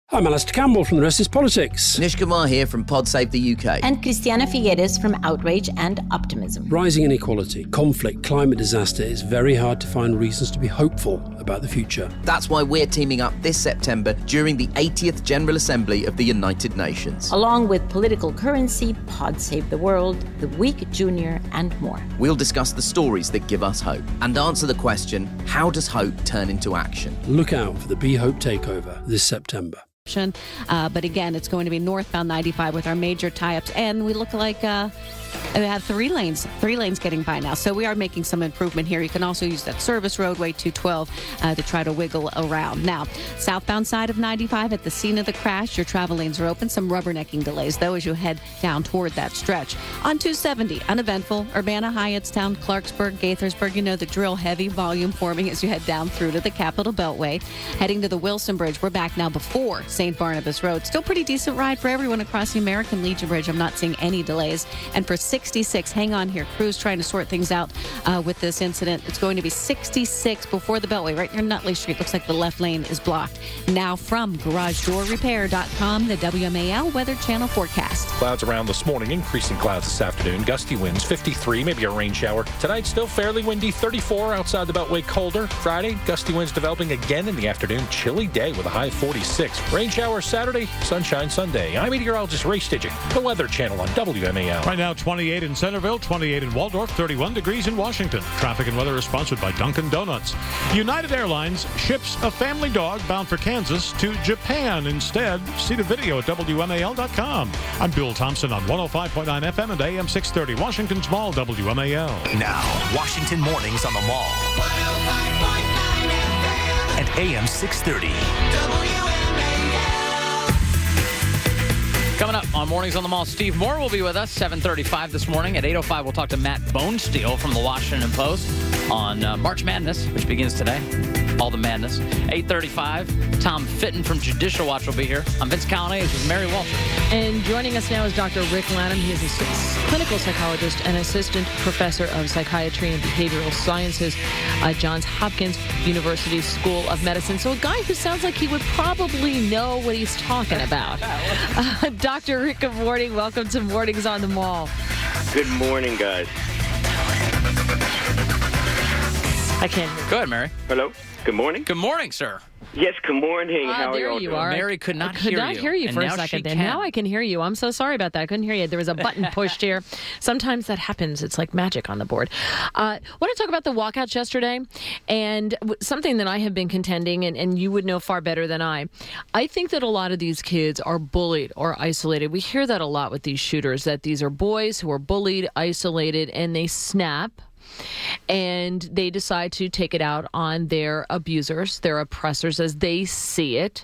I'm Alistair Campbell from The Rest is Politics. Nish Kumar here from Pod Save the UK. And Christiana Figueres from Outrage and Optimism. Rising inequality, conflict, climate disaster, it's very hard to find reasons to be hopeful about the future. That's why we're teaming up this September during the 80th General Assembly of the United Nations. Along with Political Currency, Pod Save the World, The Week Junior, and more. We'll discuss the stories that give us hope and answer the question, how does hope turn into action? Look out for the Be Hope Takeover this September. But again, it's going to be northbound 95 with our major tie-ups, and we look like we have three lanes getting by now. So we are making some improvement here. You can also use that service roadway 212 to try to wiggle around. Now, southbound side of 95 at the scene of the crash, your travel lanes are open. Some rubbernecking delays, though, as you head down toward that stretch. On 270, uneventful, Urbana, Hyattstown, Clarksburg, Gaithersburg, you know the drill, heavy volume forming as you head down through to the Capitol Beltway. Heading to the Wilson Bridge, we're back now before St. Barnabas Road. Still pretty decent ride for everyone across the American Legion Bridge. I'm not seeing any delays. And for 66, hang on here. Crews trying to sort things out with this incident. It's going to be 66 before the Beltway, right near Nutley Street. Looks like the left lane is blocked. Now from GarageDoorRepair.com, the WMAL Weather Channel forecast. Clouds around this morning, increasing clouds this afternoon. Gusty winds, 53, maybe a rain shower. Tonight, still fairly windy, 34 outside the Beltway, colder. Friday, gusty winds developing again in the afternoon. Chilly day with a high of 46. Rain shower Saturday, sunshine Sunday. I'm meteorologist Ray Stidgick, the Weather Channel on WMAL. Right now, 28 in Centerville, 28 in Waldorf, 31 degrees in Washington. Traffic and weather is sponsored by Dunkin' Donuts. United Airlines ships a family dog bound for Kansas to Japan instead. See the video at WMAL.com. I'm Bill Thompson on 105.9 FM and AM 630, Washington's Mall, WMAL. Now, Washington Mornings on the Mall. 105.9 FM. And AM 630. WMAL. Coming up on Mornings on the Mall, Steve Moore will be with us, 7:35 this morning. At 8:05, we'll talk to Matt Bonesteel from the Washington Post on March Madness, which begins today. All the madness. 8:35, Tom Fitton from Judicial Watch will be here. I'm Vince Callahan with Mary Walter. And joining us now is Dr. Rick Lanham. He is a clinical psychologist and assistant professor of psychiatry and behavioral sciences at Johns Hopkins University School of Medicine. So a guy who sounds like he would probably know what he's talking about. Dr. Rick, good morning. Welcome to Mornings on the Mall. Good morning, guys. I can't hear you. Go ahead, Mary. Hello. Good morning. Good morning, sir. Yes, good morning. How are there you are. Mary could not hear you. I could not hear you for a second. And now I can hear you. I'm so sorry about that. I couldn't hear you. There was a button pushed here. Sometimes that happens. It's like magic on the board. I want to talk about the walkouts yesterday and something that I have been contending, and you would know far better than I. I think that a lot of these kids are bullied or isolated. We hear that a lot with these shooters, that these are boys who are bullied, isolated, and they snap. And they decide to take it out on their abusers, their oppressors, as they see it.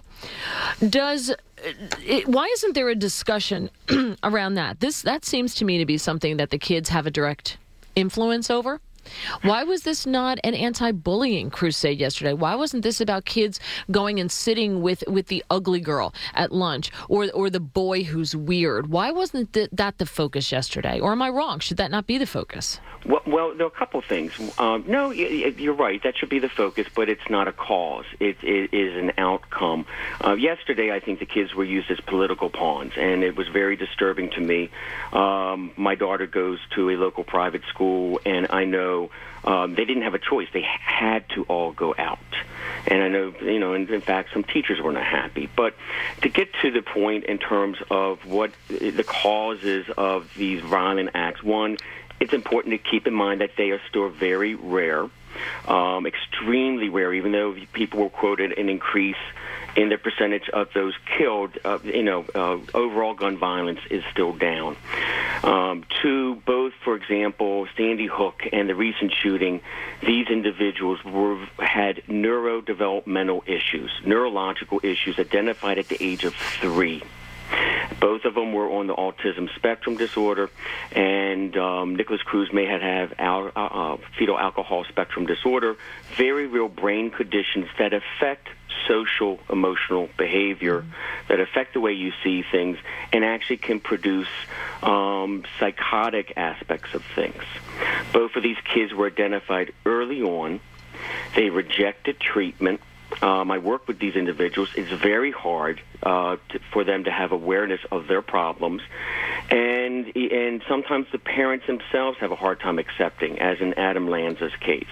Why isn't there a discussion around that? That seems to me to be something that the kids have a direct influence over. Why was this not an anti-bullying crusade yesterday? Why wasn't this about kids going and sitting with the ugly girl at lunch or the boy who's weird? Why wasn't that the focus yesterday? Or am I wrong? Should that not be the focus? Well, there are a couple of things. No, you're right. That should be the focus, but it's not a cause. It is an outcome. Yesterday, I think the kids were used as political pawns, and it was very disturbing to me. My daughter goes to a local private school, and I know they didn't have a choice. They had to all go out. And I know, in fact, some teachers were not happy. But to get to the point in terms of what the causes of these violent acts, one, it's important to keep in mind that they are still very rare, extremely rare, even though people were quoted an increase in the percentage of those killed. Overall gun violence is still down. Two, both, for example, Sandy Hook and the recent shooting, these individuals had neurodevelopmental issues, neurological issues identified at the age of 3. Both of them were on the autism spectrum disorder, and Nicholas Cruz may have fetal alcohol spectrum disorder, very real brain conditions that affect social, emotional behavior, that affect the way you see things, and actually can produce psychotic aspects of things. Both of these kids were identified early on. They rejected treatment. I work with these individuals. It's very hard for them to have awareness of their problems, and sometimes the parents themselves have a hard time accepting, as in Adam Lanza's case.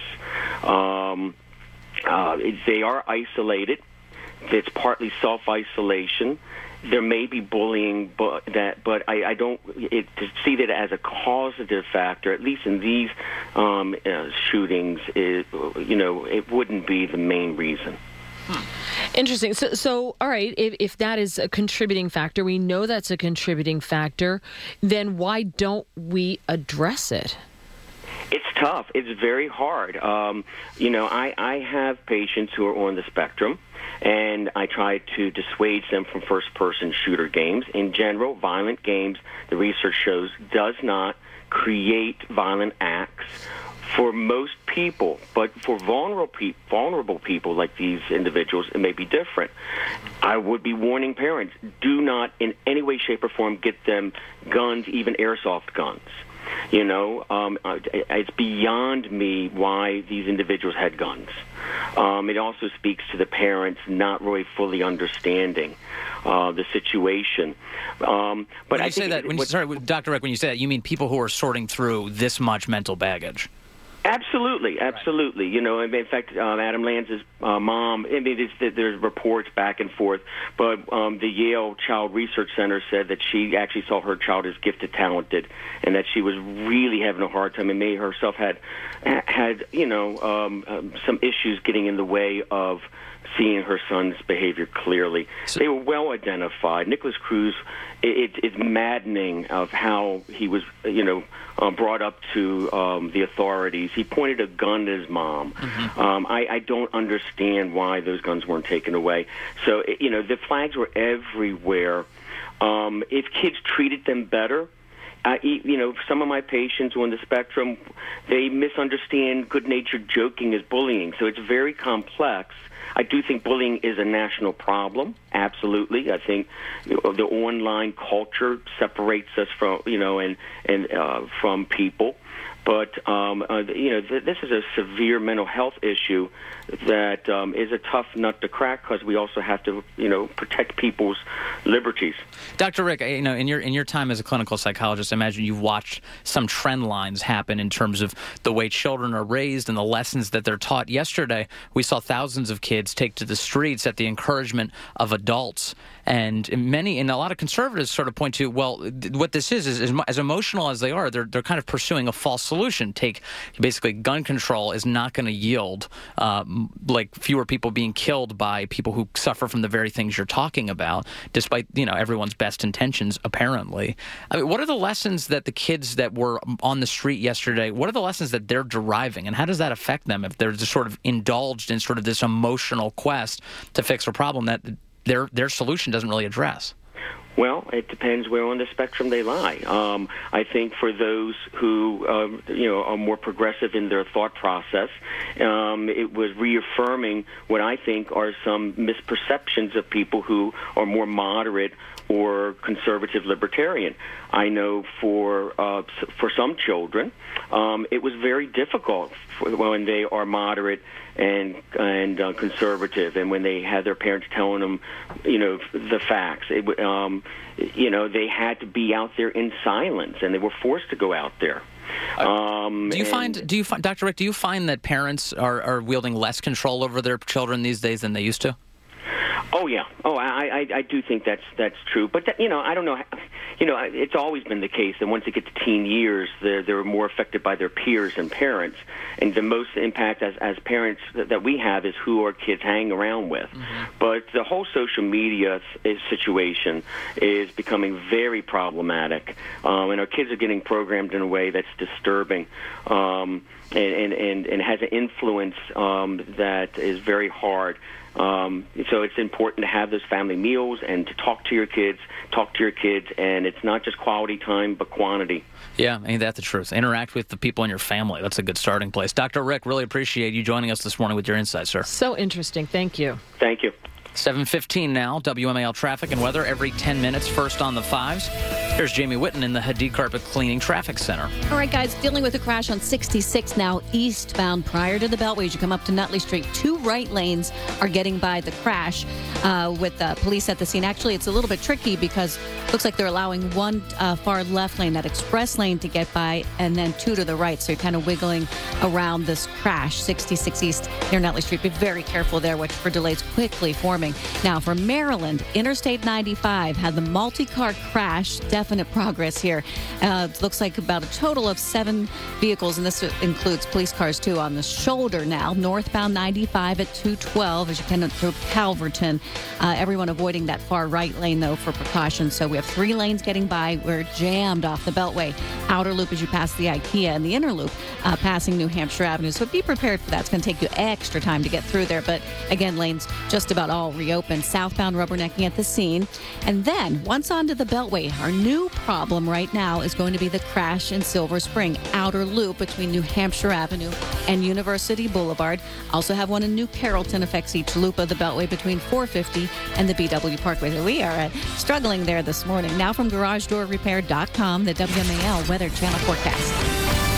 They are isolated. It's partly self-isolation. There may be bullying, but I don't to see that as a causative factor. At least in these shootings, it wouldn't be the main reason. Interesting. So all right, if that is a contributing factor, we know that's a contributing factor, then why don't we address it? It's tough. It's very hard. I have patients who are on the spectrum, and I try to dissuade them from first-person shooter games. In general, violent games, the research shows, does not create violent acts for most people, but for vulnerable people like these individuals, it may be different. I would be warning parents, do not in any way, shape, or form get them guns, even airsoft guns. It's beyond me why these individuals had guns. It also speaks to the parents not really fully understanding the situation. But when you say that, Dr. Rick, when you say that, you mean people who are sorting through this much mental baggage? Absolutely. In fact, Adam Lanza's mom, there's reports back and forth, but the Yale Child Research Center said that she actually saw her child as gifted, talented, and that she was really having a hard time, and may herself had some issues getting in the way of seeing her son's behavior clearly. They were well identified. Nicholas Cruz, it's maddening of how he was, brought up to the authorities. He pointed a gun at his mom. Mm-hmm. I don't understand why those guns weren't taken away. So, the flags were everywhere. If kids treated them better, some of my patients on the spectrum, they misunderstand good-natured joking as bullying. So it's very complex. I do think bullying is a national problem. Absolutely. I think the online culture separates us from, from people. But, this is a severe mental health issue that is a tough nut to crack because we also have to, protect people's liberties. Dr. Rick, in your time as a clinical psychologist, I imagine you've watched some trend lines happen in terms of the way children are raised and the lessons that they're taught. Yesterday, we saw thousands of kids take to the streets at the encouragement of adults. And a lot of conservatives sort of point to, well, what this is as emotional as they are, they're kind of pursuing a false solution. Basically, gun control is not going to yield fewer people being killed by people who suffer from the very things you're talking about, despite everyone's best intentions, apparently. I mean, what are the lessons that the kids that were on the street yesterday, what are the lessons that they're deriving, and how does that affect them if they're just sort of indulged in sort of this emotional quest to fix a problem that their solution doesn't really address? Well, it depends where on the spectrum they lie. I think for those who, are more progressive in their thought process, it was reaffirming what I think are some misperceptions of people who are more moderate or conservative libertarian. I know for some children, it was very difficult when they are moderate and conservative, and when they had their parents telling them, the facts. They had to be out there in silence, and they were forced to go out there. Do you find, Dr. Rick, do you find that parents are wielding less control over their children these days than they used to? Oh yeah. I do think that's true. But I don't know. It's always been the case that once they get to teen years, they're more affected by their peers and parents. And the most impact as parents that we have is who our kids hang around with. Mm-hmm. But the whole social media situation is becoming very problematic, and our kids are getting programmed in a way that's disturbing. And has an influence that is very hard. So it's important to have those family meals and to talk to your kids, and it's not just quality time, but quantity. Yeah, ain't that the truth? Interact with the people in your family. That's a good starting place. Dr. Rick, really appreciate you joining us this morning with your insights, sir. So interesting. Thank you. Thank you. 7:15 now. WMAL traffic and weather every 10 minutes. First on the 5s. Here's Jamie Whitten in the Hadid Carpet Cleaning Traffic Center. All right, guys, dealing with a crash on 66 now eastbound prior to the Beltway. As you come up to Nutley Street, 2 right lanes are getting by the crash with police at the scene. Actually, it's a little bit tricky because it looks like they're allowing 1 far left lane, that express lane, to get by, and then 2 to the right. So you're kind of wiggling around this crash, 66 east near Nutley Street. Be very careful there for delays quickly forming. Now, for Maryland, Interstate 95 had the multi-car crash. Definite progress here. It looks like about a total of 7 vehicles, and this includes police cars, too, on the shoulder now. Northbound 95 at 212 as you come through Calverton. Everyone avoiding that far right lane, though, for precaution. So we have 3 lanes getting by. We're jammed off the Beltway. Outer loop as you pass the IKEA, and the inner loop passing New Hampshire Avenue. So be prepared for that. It's going to take you extra time to get through there. But, again, lanes just about all reopened. Southbound rubbernecking at the scene. And then, once onto the Beltway, our new problem right now is going to be the crash in Silver Spring. Outer loop between New Hampshire Avenue and University Boulevard. Also have one in New Carrollton, affects each loop of the Beltway between 450 and the BW Parkway. So we are struggling there this morning. Now from GarageDoorRepair.com, the WMAL Weather Channel forecast.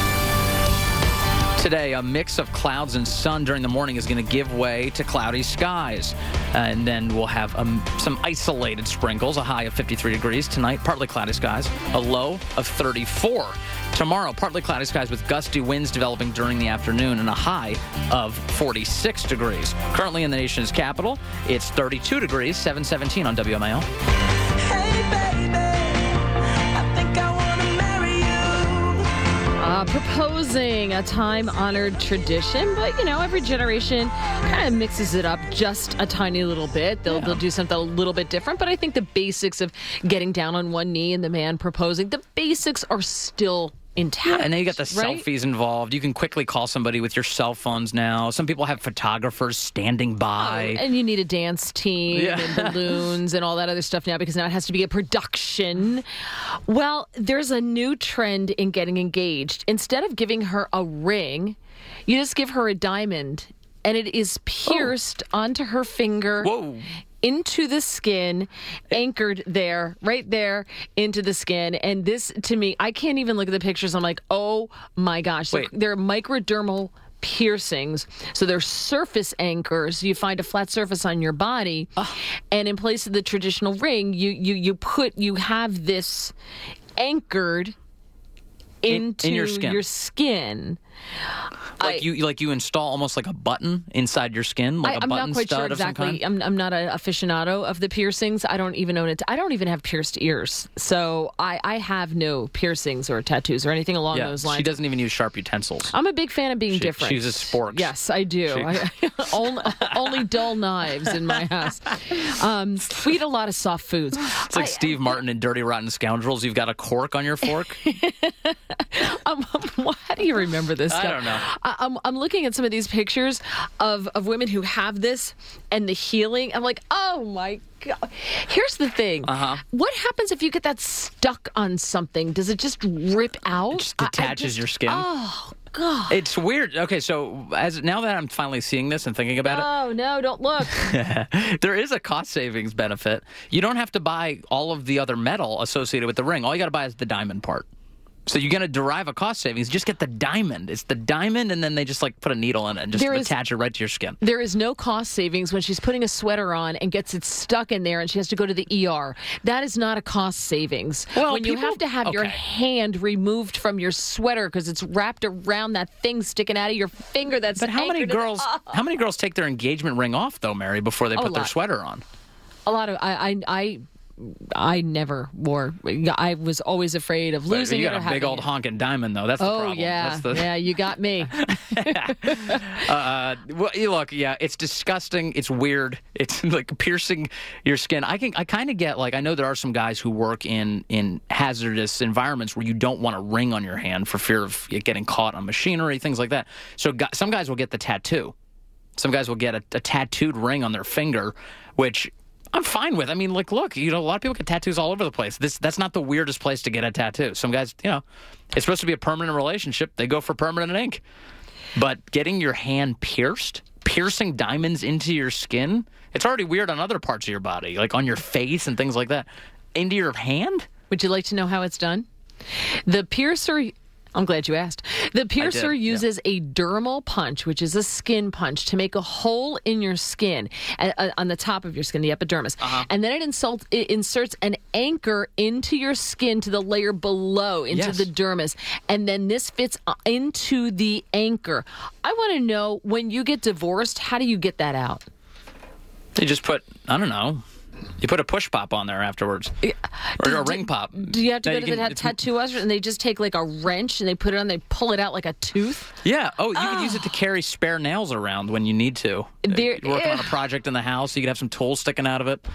Today, a mix of clouds and sun during the morning is going to give way to cloudy skies. And then we'll have some isolated sprinkles, a high of 53 degrees. Tonight, partly cloudy skies, a low of 34. Tomorrow, partly cloudy skies with gusty winds developing during the afternoon and a high of 46 degrees. Currently in the nation's capital, it's 32 degrees, 7:17 on WMAL. Proposing a time-honored tradition, but, every generation kind of mixes it up just a tiny little bit. They'll do something a little bit different, but I think the basics of getting down on one knee and the man proposing, the basics are still intact. Yeah, and then you got the right? selfies involved. You can quickly call somebody with your cell phones now. Some people have photographers standing by. And you need a dance team and balloons and all that other stuff now because now it has to be a production. Well, there's a new trend in getting engaged. Instead of giving her a ring, you just give her a diamond, and it is pierced onto her finger. Whoa. Into the skin, anchored there, right there, into the skin. And this, to me, I can't even look at the pictures. I'm like, oh my gosh. So they're microdermal piercings. So they're surface anchors. You find a flat surface on your body. And in place of the traditional ring, you have this anchored into your skin. You install almost like a button inside your skin, like a button stud of some kind? I'm not an aficionado of the piercings. I don't even own it. I don't even have pierced ears. So I have no piercings or tattoos or anything along those lines. She doesn't even use sharp utensils. I'm a big fan of being different. She uses sporks. Yes, I do. Only dull knives in my house. We eat a lot of soft foods. It's like Steve Martin in Dirty Rotten Scoundrels. You've got a cork on your fork. How do you remember this stuff? I don't know. I'm looking at some of these pictures of women who have this and the healing. I'm like, oh my God. Here's the thing. What happens if you get that stuck on something? Does it just rip out? It just detaches your skin. Oh, God. It's weird. Okay, so now that I'm finally seeing this and thinking about it. Oh, no, don't look. There is a cost savings benefit. You don't have to buy all of the other metal associated with the ring. All you got to buy is the diamond part. So you're going to derive a cost savings. Just get the diamond. It's the diamond, and then they just put a needle in it and just attach it right to your skin. There is no cost savings when she's putting a sweater on and gets it stuck in there and she has to go to the ER. That is not a cost savings. Well, when you have to have your hand removed from your sweater because it's wrapped around that thing sticking out of your finger. But how many girls take their engagement ring off though, Mary, before they put their sweater on? A lot of I never wore. I was always afraid of losing it. You got a big old honking diamond, though. That's the problem. Yeah, you got me. Look, it's disgusting. It's weird. It's like piercing your skin. I kind of get I know there are some guys who work in hazardous environments where you don't want a ring on your hand for fear of it getting caught on machinery, things like that. So some guys will get the tattoo. Some guys will get a tattooed ring on their finger, which I'm fine with. I mean, look, a lot of people get tattoos all over the place. That's not the weirdest place to get a tattoo. Some guys, it's supposed to be a permanent relationship. They go for permanent ink. But getting your hand piercing diamonds into your skin It's already weird on other parts of your body, like on your face and things like that. Into your hand? Would you like to know how it's done? The piercer... I'm glad you asked. The piercer uses a dermal punch, which is a skin punch, to make a hole in your skin, on the top of your skin, the epidermis. And then it inserts an anchor into your skin to the layer below, into the dermis. And then this fits into the anchor. I want to know, when you get divorced, how do you get that out? They just put, I don't know. You put a push pop on there afterwards. Or a ring pop. Do you have to go to the tattoo artist and they just take like a wrench and they put it on, they pull it out like a tooth? Yeah. Oh, you can use it to carry spare nails around when you need to. You're working on a project in the house, you can have some tools sticking out of it.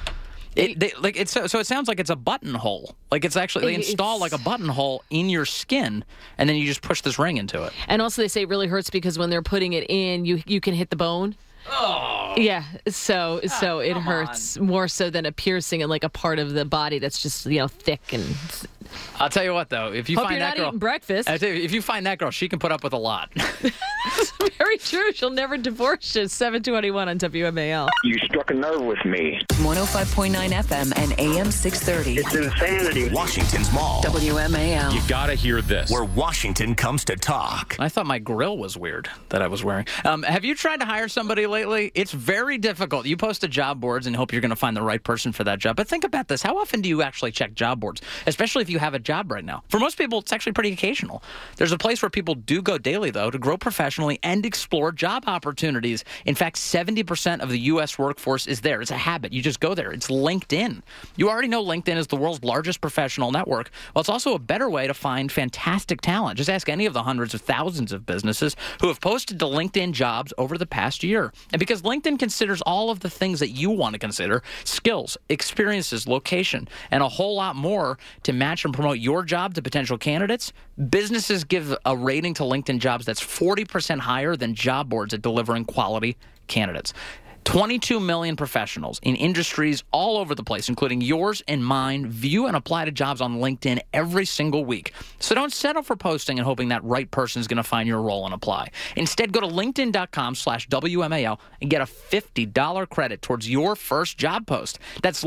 So it sounds like it's a buttonhole. Like it's actually, they install like a buttonhole in your skin, and then you just push this ring into it. And also they say it really hurts because when they're putting it in, you can hit the bone. Oh. Yeah, so it hurts more so than a piercing in like a part of the body that's just, thick and... I'll tell you what, though, if you Hope find you're that not girl, eating breakfast. I tell you, if you find that girl, she can put up with a lot. It's very true. She'll never divorce you. 721 on WMAL. You struck a nerve with me. 105.9 FM and AM 630. It's insanity. Washington's Mall. WMAL. You gotta hear this. Where Washington comes to talk. I thought my grill was weird that I was wearing. Have you tried to hire somebody lately? It's very difficult. You post to job boards and hope you're going to find the right person for that job. But think about this. How often do you actually check job boards, especially if you have a job right now? For most people, it's actually pretty occasional. There's a place where people do go daily, though, to grow professionally and explore job opportunities. In fact, 70% of the U.S. workforce is there. It's a habit. You just go there. It's LinkedIn. You already know LinkedIn is the world's largest professional network. Well, it's also a better way to find fantastic talent. Just ask any of the hundreds of thousands of businesses who have posted to LinkedIn Jobs over the past year. And because LinkedIn considers all of the things that you want to consider, skills, experiences, location, and a whole lot more to match and promote your job to potential candidates, businesses give a rating to LinkedIn Jobs that's 40% higher than job boards at delivering quality candidates. 22 million professionals in industries all over the place, including yours and mine, view and apply to jobs on LinkedIn every single week. So don't settle for posting and hoping that right person is going to find your role and apply. Instead, go to linkedin.com/WMAL and get a $50 credit towards your first job post. That's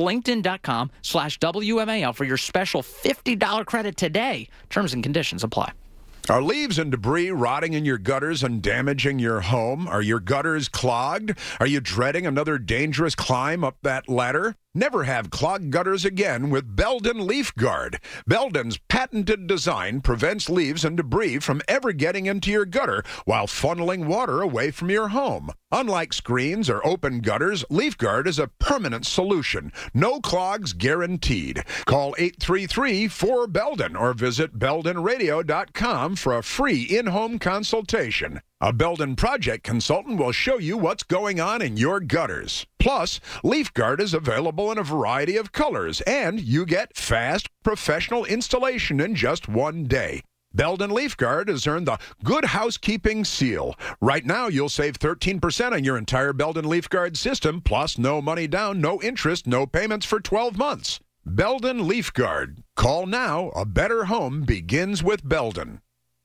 linkedin.com/WMAL for your special $50 credit today. Terms and conditions apply. Are leaves and debris rotting in your gutters and damaging your home? Are your gutters clogged? Are you dreading another dangerous climb up that ladder? Never have clogged gutters again with Belden Leaf Guard. Belden's patented design prevents leaves and debris from ever getting into your gutter while funneling water away from your home. Unlike screens or open gutters, Leaf Guard is a permanent solution. No clogs guaranteed. Call 833-4BELDEN or visit BeldenRadio.com for a free in-home consultation. A Belden project consultant will show you what's going on in your gutters. Plus, Leaf Guard is available in a variety of colors, and you get fast, professional installation in just one day. Belden Leaf Guard has earned the Good Housekeeping seal. Right now, you'll save 13% on your entire Belden Leaf Guard system, plus no money down, no interest, no payments for 12 months. Belden Leaf Guard. Call now. A better home begins with Belden.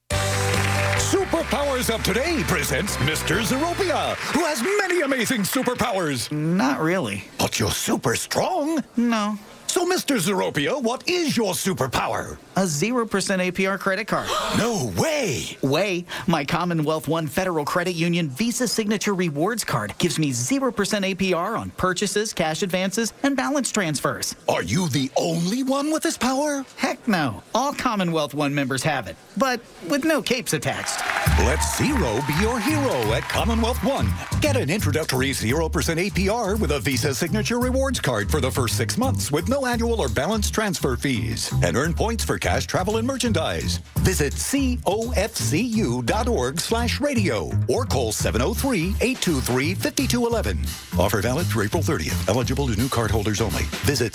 Superpowers of Today presents Mr. Zeropia, who has many amazing superpowers. Not really. But you're super strong. No. So, Mr. Zeropia, what is your superpower? A 0% APR credit card. No way. My Commonwealth One Federal Credit Union Visa Signature Rewards Card gives me 0% APR on purchases, cash advances, and balance transfers. Are you the only one with this power? Heck no. All Commonwealth One members have it, but with no capes attached. Let Zero be your hero at Commonwealth One. Get an introductory 0% APR with a Visa Signature Rewards Card for the first 6 months with no annual or balance transfer fees, and earn points for cash, travel, and merchandise. Visit cofcu.org/radio or call 703-823-5211. Offer valid through April 30th. Eligible to new card holders only. Visit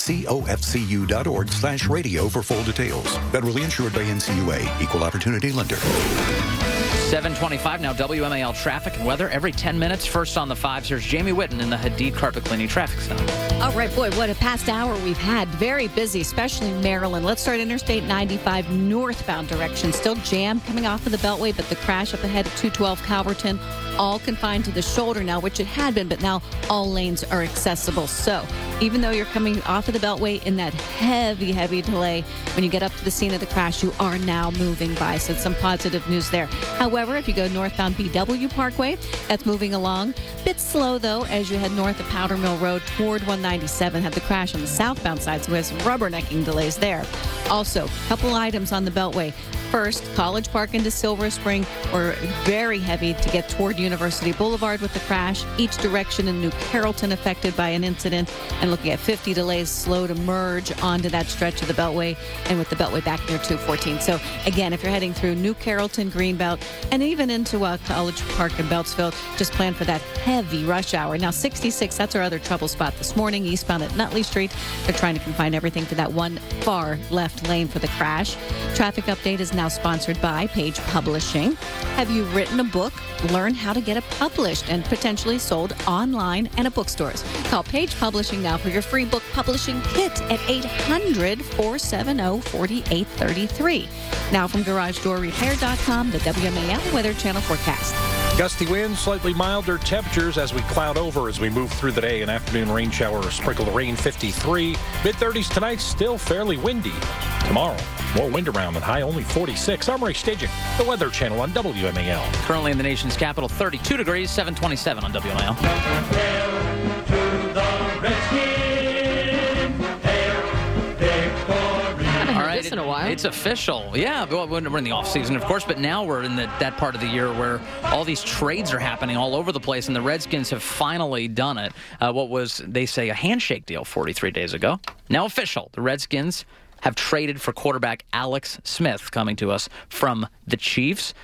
cofcu.org/radio for full details. Federally insured by NCUA. Equal opportunity lender. 7:25 now. WMAL traffic and weather every 10 minutes. First on the 5s, here's Jamie Whitten in the Hadid Carpet Cleaning Traffic Center. All right, boy, what a past hour we've had. Very busy, especially Maryland. Let's start Interstate 95 northbound direction. Still jammed coming off of the Beltway, but the crash up ahead at 212 Calverton, all confined to the shoulder now, which it had been, but now all lanes are accessible. So even though you're coming off of the Beltway in that heavy delay, when you get up to the scene of the crash, you are now moving by. So some positive news there. However, if you go northbound BW Parkway, that's moving along. Bit slow, though, as you head north of Powder Mill Road toward 197. Had the crash on the southbound side, so we have some rubbernecking delays there. Also, a couple items on the Beltway. First, College Park into Silver Spring were very heavy to get toward University Boulevard with the crash. Each direction in New Carrollton affected by an incident, and looking at 50 delays slow to merge onto that stretch of the Beltway, and with the Beltway back near 214. So again, if you're heading through New Carrollton, Greenbelt, and even into College Park and Beltsville, just plan for that heavy rush hour. Now 66, that's our other trouble spot this morning, eastbound at Nutley Street. They're trying to confine everything to that one far left lane for the crash. Traffic update is now sponsored by Page Publishing. Have you written a book? Learn how to get it published and potentially sold online and at bookstores. Call Page Publishing now for your free book publishing kit at 800-470-4833. Now from GarageDoorRepair.com, the WMAL Weather Channel forecast. Gusty winds, slightly milder temperatures as we cloud over as we move through the day. An afternoon rain shower or sprinkle of rain, 53. Mid-30s tonight, still fairly windy. Tomorrow, more wind around and high only 46. I'm Ray Staging, the Weather Channel on WMAL. Currently in the nation's capital, 32 degrees, 727 on WMAL. In a while. It's official. Yeah, we're in the off season, of course, but now we're in that part of the year where all these trades are happening all over the place, and the Redskins have finally done it. What was, they say, a handshake deal 43 days ago. Now official. The Redskins have traded for quarterback Alex Smith, coming to us from the Chiefs.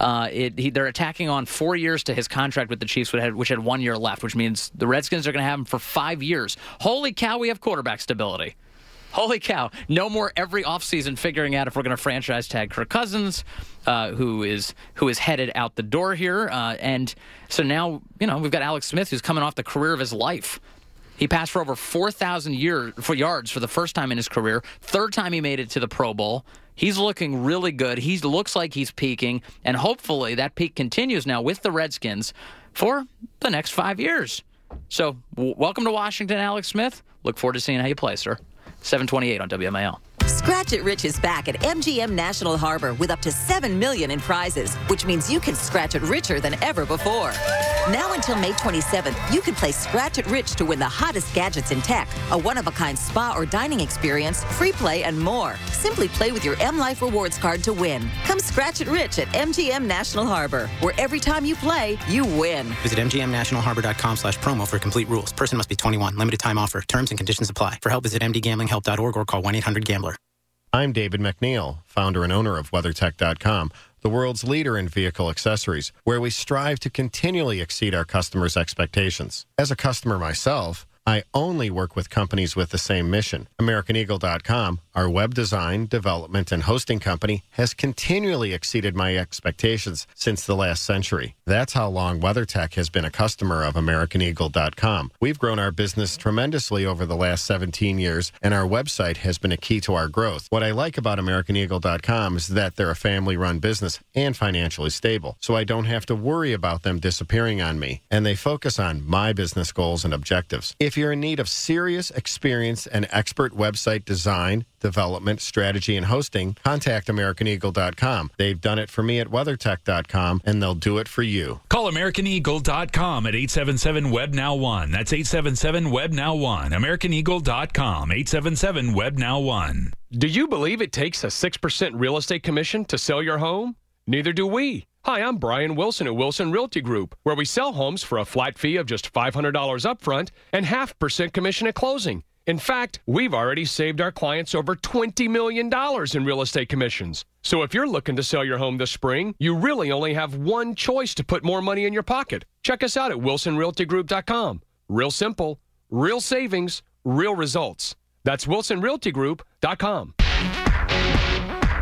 They're attacking on 4 years to his contract with the Chiefs, which had 1 year left, which means the Redskins are going to have him for 5 years. Holy cow, we have quarterback stability. Holy cow. No more every offseason figuring out if we're going to franchise tag Kirk Cousins, who is headed out the door here. And so now, we've got Alex Smith, who's coming off the career of his life. He passed for over 4,000 yards for the first time in his career. Third time he made it to the Pro Bowl. He's looking really good. He looks like he's peaking. And hopefully that peak continues now with the Redskins for the next 5 years. So welcome to Washington, Alex Smith. Look forward to seeing how you play, sir. 728 on WMAL. Scratch It Rich is back at MGM National Harbor with up to $7 million in prizes, which means you can scratch it richer than ever before. Now until May 27th, you can play Scratch It Rich to win the hottest gadgets in tech, a one-of-a-kind spa or dining experience, free play, and more. Simply play with your M Life Rewards card to win. Come Scratch It Rich at MGM National Harbor, where every time you play, you win. Visit mgmnationalharbor.com/promo for complete rules. Person must be 21. Limited time offer. Terms and conditions apply. For help, visit mdgamblinghelp.org or call 1-800-GAMBLER. I'm David McNeil, founder and owner of WeatherTech.com, the world's leader in vehicle accessories, where we strive to continually exceed our customers' expectations. As a customer myself, I only work with companies with the same mission. AmericanEagle.com, our web design, development, and hosting company, has continually exceeded my expectations since the last century. That's how long WeatherTech has been a customer of AmericanEagle.com. We've grown our business tremendously over the last 17 years, and our website has been a key to our growth. What I like about AmericanEagle.com is that they're a family-run business and financially stable, so I don't have to worry about them disappearing on me, and they focus on my business goals and objectives. If you're in need of serious experience and expert website design, development, strategy, and hosting, contact AmericanEagle.com. They've done it for me at WeatherTech.com, and they'll do it for you. Call AmericanEagle.com at 877-WEB-NOW1. That's 877-WEB-NOW1. AmericanEagle.com, 877-WEB-NOW1. Do you believe it takes a 6% real estate commission to sell your home? Neither do we. Hi, I'm Brian Wilson at Wilson Realty Group, where we sell homes for a flat fee of just $500 upfront and 0.5% commission at closing. In fact, we've already saved our clients over $20 million in real estate commissions. So if you're looking to sell your home this spring, you really only have one choice to put more money in your pocket. Check us out at WilsonRealtyGroup.com. Real simple, real savings, real results. That's WilsonRealtyGroup.com.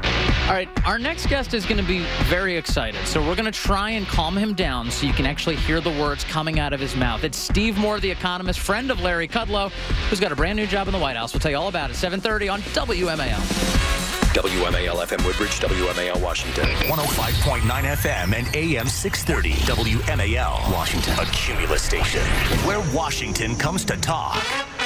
All right, our next guest is going to be very excited, so we're going to try and calm him down so you can actually hear the words coming out of his mouth. It's Steve Moore, the economist, friend of Larry Kudlow, who's got a brand new job in the White House. We'll tell you all about it. 7:30 on WMAL. WMAL FM Woodbridge, WMAL Washington. 105.9 FM and AM 630. WMAL Washington. A Cumulus station where Washington comes to talk.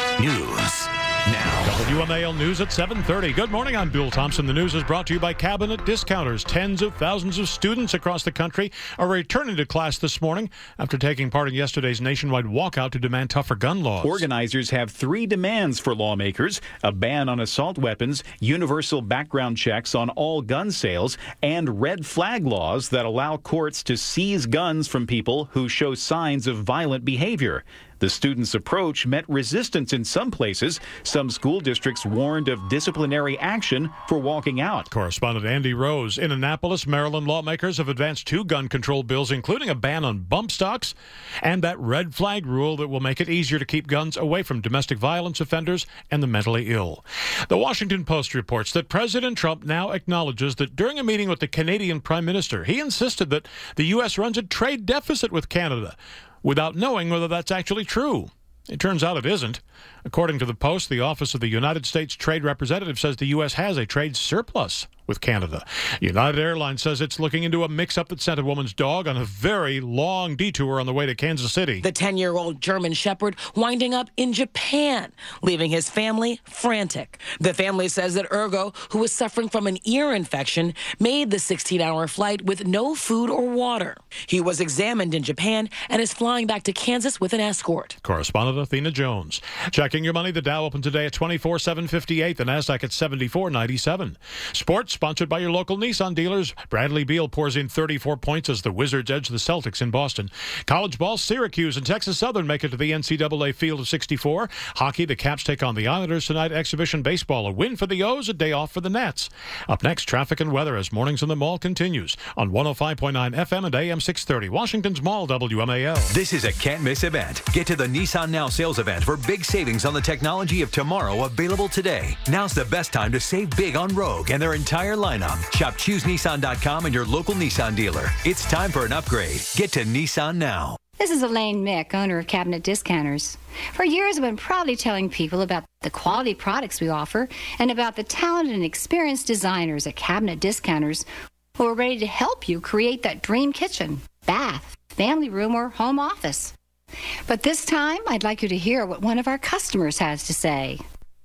News now. WMAL News at 7:30. Good morning, I'm Bill Thompson. The news is brought to you by Cabinet Discounters. Tens of thousands of students across the country are returning to class this morning after taking part in yesterday's nationwide walkout to demand tougher gun laws. Organizers have 3 demands for lawmakers: a ban on assault weapons, universal background checks on all gun sales, and red flag laws that allow courts to seize guns from people who show signs of violent behavior. The students' approach met resistance in some places. Some school districts warned of disciplinary action for walking out. Correspondent Andy Rose. In Annapolis, Maryland lawmakers have advanced 2 gun control bills, including a ban on bump stocks and that red flag rule that will make it easier to keep guns away from domestic violence offenders and the mentally ill. The Washington Post reports that President Trump now acknowledges that during a meeting with the Canadian Prime Minister, he insisted that the U.S. runs a trade deficit with Canada, without knowing whether that's actually true. It turns out it isn't. According to the Post, the Office of the United States Trade Representative says the U.S. has a trade surplus with Canada. United Airlines says it's looking into a mix-up that sent a woman's dog on a very long detour on the way to Kansas City. The 10-year-old German Shepherd winding up in Japan, leaving his family frantic. The family says that Ergo, who was suffering from an ear infection, made the 16-hour flight with no food or water. He was examined in Japan and is flying back to Kansas with an escort. Correspondent Athena Jones. Checking your money, the Dow opened today at 24,758, the Nasdaq at 74,97. Sports sponsored by your local Nissan dealers. Bradley Beal pours in 34 points as the Wizards edge the Celtics in Boston. College ball, Syracuse and Texas Southern make it to the NCAA Field of 64. Hockey, the Caps take on the Islanders tonight. Exhibition baseball, a win for the O's, a day off for the Nats. Up next, traffic and weather as Mornings in the Mall continues on 105.9 FM and AM 630. Washington's Mall, WMAL. This is a can't-miss event. Get to the Nissan Now sales event for big savings on the technology of tomorrow, available today. Now's the best time to save big on Rogue and their entire lineup. Shop ChooseNissan.com and your local Nissan dealer. It's time for an upgrade. Get to Nissan now. This is Elaine Mick, owner of Cabinet Discounters. For years, I've been proudly telling people about the quality products we offer and about the talented and experienced designers at Cabinet Discounters who are ready to help you create that dream kitchen, bath, family room, or home office. But this time, I'd like you to hear what one of our customers has to say.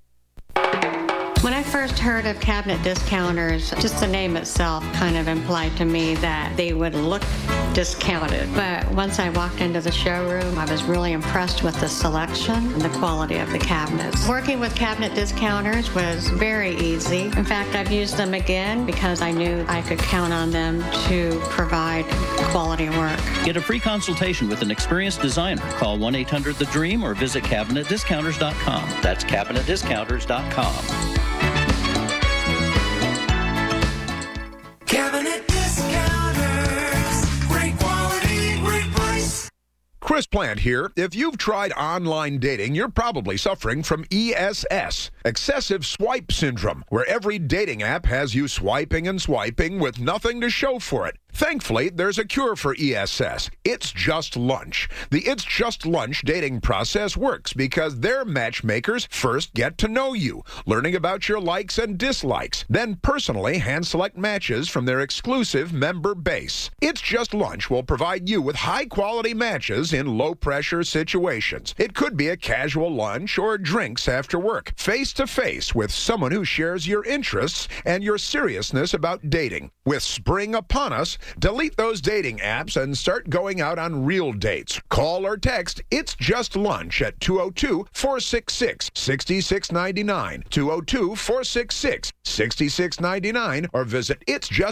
When I first heard of Cabinet Discounters, just the name itself kind of implied to me that they would look discounted. But once I walked into the showroom, I was really impressed with the selection and the quality of the cabinets. Working with Cabinet Discounters was very easy. In fact, I've used them again because I knew I could count on them to provide quality work. Get a free consultation with an experienced designer. Call 1-800-THE-DREAM or visit CabinetDiscounters.com. That's CabinetDiscounters.com. Cabinet Discounters. Great quality, great price. Chris Plant here. If you've tried online dating, you're probably suffering from ESS, excessive swipe syndrome, where every dating app has you swiping and swiping with nothing to show for it. Thankfully, there's a cure for ESS. It's Just Lunch. The It's Just Lunch dating process works because their matchmakers first get to know you, learning about your likes and dislikes, then personally hand-select matches from their exclusive member base. It's Just Lunch will provide you with high-quality matches in low-pressure situations. It could be a casual lunch or drinks after work, face-to-face with someone who shares your interests and your seriousness about dating. With spring upon us, delete those dating apps and start going out on real dates. Call or text It's Just Lunch at 202-466-6699, 202-466-6699, or visit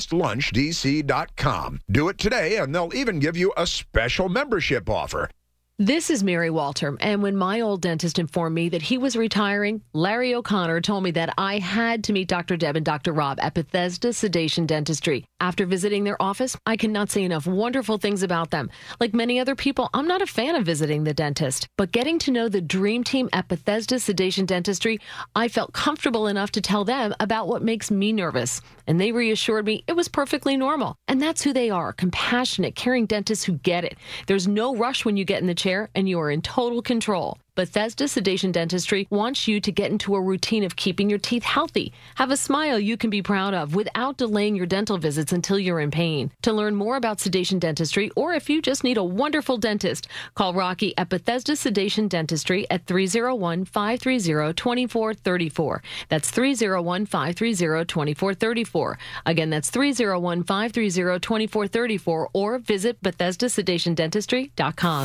itsjustlunchdc.com. Do it today, and they'll even give you a special membership offer. This is Mary Walter, and when my old dentist informed me that he was retiring, Larry O'Connor told me that I had to meet Dr. Deb and Dr. Rob at Bethesda Sedation Dentistry. After visiting their office, I cannot say enough wonderful things about them. Like many other people, I'm not a fan of visiting the dentist, but getting to know the dream team at Bethesda Sedation Dentistry, I felt comfortable enough to tell them about what makes me nervous. And they reassured me it was perfectly normal. And that's who they are, compassionate, caring dentists who get it. There's no rush when you get in the chair, and you are in total control. Bethesda Sedation Dentistry wants you to get into a routine of keeping your teeth healthy. Have a smile you can be proud of without delaying your dental visits until you're in pain. To learn more about sedation dentistry, or if you just need a wonderful dentist, call Rocky at Bethesda Sedation Dentistry at 301-530-2434. That's 301-530-2434. Again, that's 301-530-2434, or visit BethesdaSedationDentistry.com.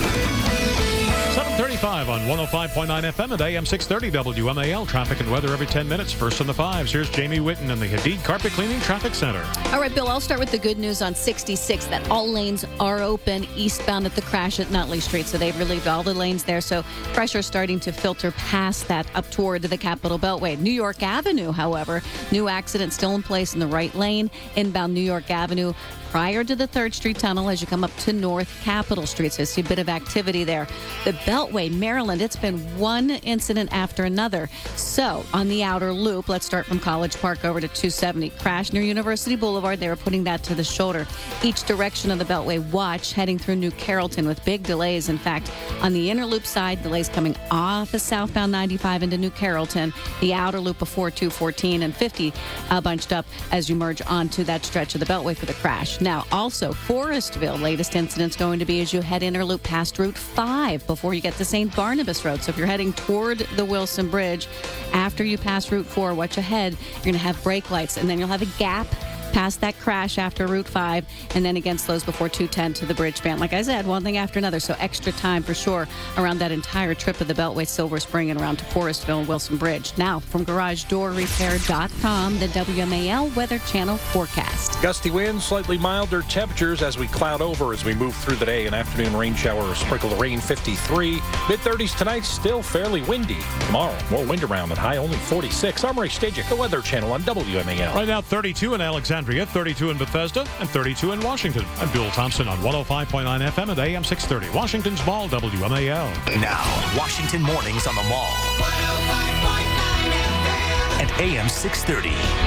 7:35 on 105.9 FM at AM 630 WMAL. Traffic and weather every 10 minutes. First on the fives. Here's Jamie Whitten in the Hadid Carpet Cleaning Traffic Center. All right, Bill, I'll start with the good news on 66 that all lanes are open eastbound at the crash at Nutley Street. So they've relieved all the lanes there. So pressure starting to filter past that up toward the Capitol Beltway. New York Avenue, however, new accident still in place in the right lane. Inbound New York Avenue prior to the 3rd Street Tunnel as you come up to North Capitol Street. So you see a bit of activity there. The Beltway, Maryland, it's been one incident after another. So on the outer loop, let's start from College Park over to 270. Crash near University Boulevard. They were putting that to the shoulder. Each direction of the Beltway, watch heading through New Carrollton with big delays. In fact, on the inner loop side, delays coming off of southbound 95 into New Carrollton. The outer loop before 214 and 50 bunched up as you merge onto that stretch of the Beltway for the crash. Now, also, Forestville, latest incident's going to be as you head interloop past Route 5 before you get to St. Barnabas Road. So if you're heading toward the Wilson Bridge, after you pass Route 4, watch ahead. You're going to have brake lights, and then you'll have a gap past that crash after Route 5, and then again slows before 210 to the bridge span. Like I said, one thing after another, so extra time for sure around that entire trip of the Beltway, Silver Spring, and around to Forestville and Wilson Bridge. Now, from GarageDoorRepair.com, the WMAL Weather Channel forecast. Gusty winds, slightly milder temperatures as we cloud over as we move through the day. An afternoon rain shower or sprinkle of rain, 53. Mid-30s tonight, still fairly windy. Tomorrow, more wind around at high only 46. I'm Ray Stajic, the Weather Channel on WMAL. Right now, 32 in Alexandria, 32 in Bethesda, and 32 in Washington. I'm Bill Thompson on 105.9 FM at AM 630. Washington's Mall, WMAL. Now, Washington mornings on the Mall. 105.9 FM. And AM 630.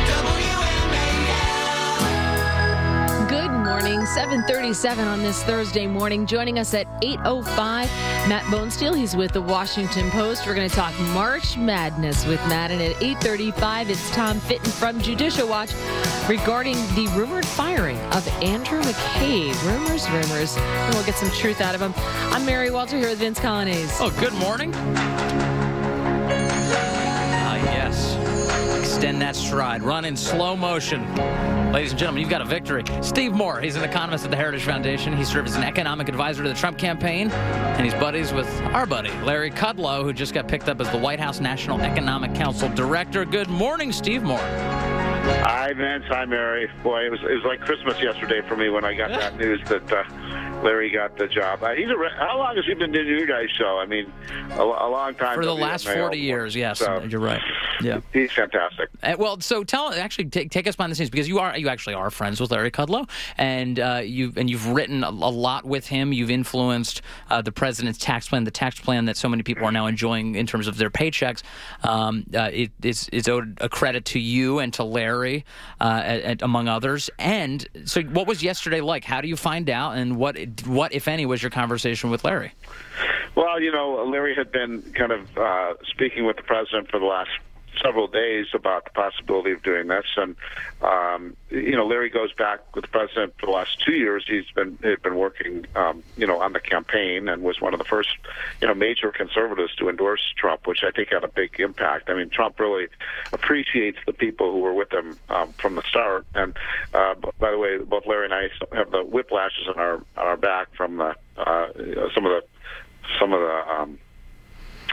Good morning, 7:37 on this Thursday morning. Joining us at 8:05, Matt Bonesteel. He's with the Washington Post. We're going to talk March Madness with Matt. And at 8:35, it's Tom Fitton from Judicial Watch regarding the rumored firing of Andrew McCabe. Rumors. And we'll get some truth out of him. I'm Mary Walter here with Vince Colonnese. Oh, good morning. Yes. Extend that stride. Run in slow motion. Ladies and gentlemen, you've got a victory. Steve Moore, he's an economist at the Heritage Foundation. He served as an economic advisor to the Trump campaign, and he's buddies with our buddy, Larry Kudlow, who just got picked up as the White House National Economic Council Director. Good morning, Steve Moore. Hi, Vince. Hi, Mary. Boy, it was like Christmas yesterday for me when I got that news that Larry got the job. How long has he been doing your guys' show? I mean, a long time. For the last 40 years, yes. So, you're right. Yeah, he's fantastic. Well, so take us behind the scenes, because you actually are friends with Larry Kudlow, and you've written a lot with him. You've influenced the president's tax plan, the tax plan that so many people are now enjoying in terms of their paychecks. It's owed a credit to you and to Larry, among others. And so, what was yesterday like? How do you find out, and what, if any, was your conversation with Larry? Well, Larry had been kind of speaking with the president for the last several days about the possibility of doing this, and Larry goes back with the president for the last 2 years. He'd been working, on the campaign, and was one of the first, major conservatives to endorse Trump, which I think had a big impact. I mean, Trump really appreciates the people who were with him from the start. And by the way, both Larry and I have the whiplashes on our back from some of the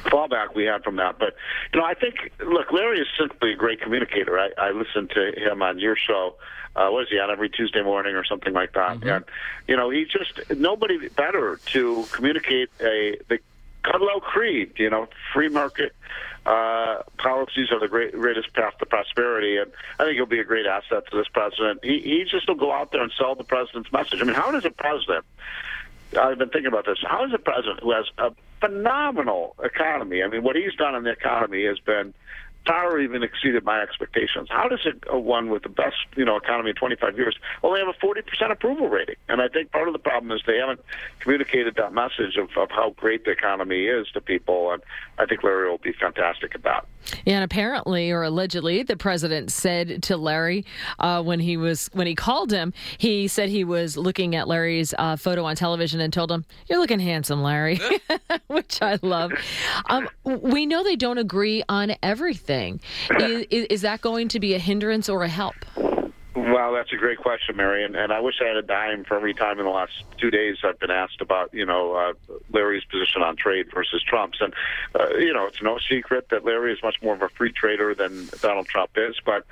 fallback we had from that. But, I think, look, Larry is simply a great communicator. I listen to him on your show. What is he on every Tuesday morning or something like that? And, he just, nobody better to communicate the Kudlow Creed, free market policies are the greatest path to prosperity, and I think he'll be a great asset to this president. He just will go out there and sell the president's message. I mean, how does a president, I've been thinking about this, how does a president who has a phenomenal economy, I mean, what he's done in the economy has been far even exceeded my expectations. How does one with the best, economy in 25 years only have a 40% approval rating? And I think part of the problem is they haven't communicated that message of how great the economy is to people, and I think Larry will be fantastic at that. Yeah, and apparently or allegedly, the president said to Larry when he called him, he said he was looking at Larry's photo on television and told him, "You're looking handsome, Larry," which I love. We know they don't agree on everything. Is that going to be a hindrance or a help? Well, that's a great question, Mary, and I wish I had a dime for every time in the last 2 days I've been asked about, Larry's position on trade versus Trump's. And, it's no secret that Larry is much more of a free trader than Donald Trump is, but,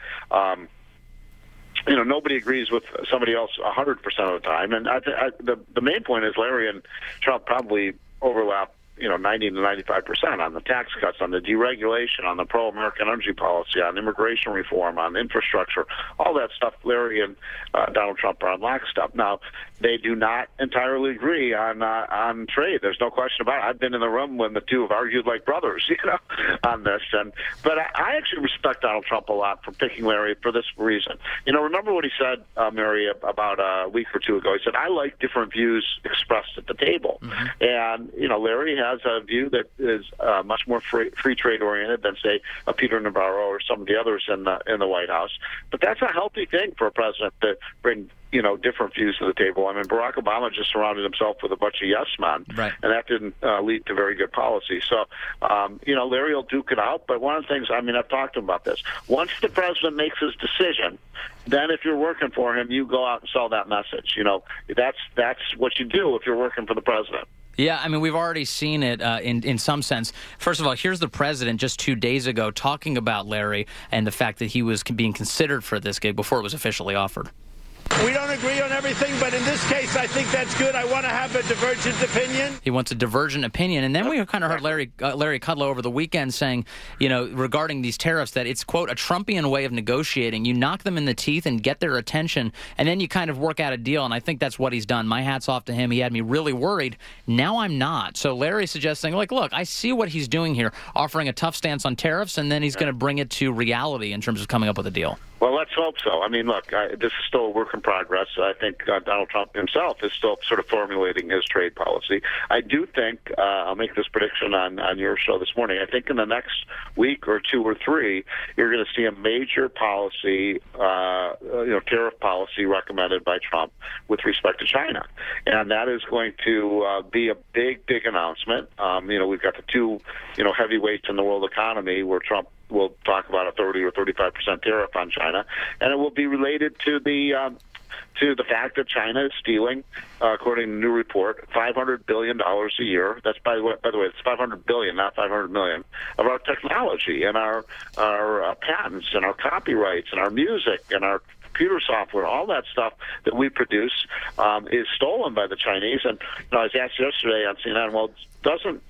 nobody agrees with somebody else 100% of the time. And the main point is Larry and Trump probably overlap 90 to 95% on the tax cuts, on the deregulation, on the pro-American energy policy, on immigration reform, on infrastructure, all that stuff. Larry and Donald Trump are on lockstep. Now, they do not entirely agree on trade. There's no question about it. I've been in the room when the two have argued like brothers, on this. But I actually respect Donald Trump a lot for picking Larry for this reason. Remember what he said, Mary, about a week or two ago? He said, I like different views expressed at the table. Mm-hmm. And, Larry has a view that is much more free trade oriented than, say, a Peter Navarro or some of the others in the White House. But that's a healthy thing for a president to bring different views to the table. I mean, Barack Obama just surrounded himself with a bunch of yes men, right, and that didn't lead to very good policy. So, Larry will duke it out. But one of the things, I've talked to him about this. Once the president makes his decision, then if you're working for him, you go out and sell that message. That's what you do if you're working for the president. Yeah, we've already seen it in some sense. First of all, here's the president just 2 days ago talking about Larry and the fact that he was being considered for this gig before it was officially offered. We don't agree on everything, but in this case, I think that's good. I want to have a divergent opinion. He wants a divergent opinion. And then we kind of heard Larry Kudlow over the weekend saying, regarding these tariffs, that it's, quote, a Trumpian way of negotiating. You knock them in the teeth and get their attention, and then you kind of work out a deal. And I think that's what he's done. My hat's off to him. He had me really worried. Now I'm not. So Larry's suggesting, look, I see what he's doing here, offering a tough stance on tariffs, and then he's going to bring it to reality in terms of coming up with a deal. Well, let's hope so. This is still a work in progress. I think Donald Trump himself is still sort of formulating his trade policy. I do think, I'll make this prediction on your show this morning, I think in the next week or two or three, you're going to see a major policy, tariff policy recommended by Trump with respect to China. And that is going to be a big, big announcement. We've got the two, heavyweights in the world economy where Trump will talk about a 30 or 35% tariff on China, and it will be related to the fact that China is stealing, according to a new report, $500 billion a year. That's by the way, it's $500 billion, not $500 million, of our technology and our patents and our copyrights and our music and our computer software, all that stuff that we produce is stolen by the Chinese. And I was asked yesterday on CNN, well, doesn't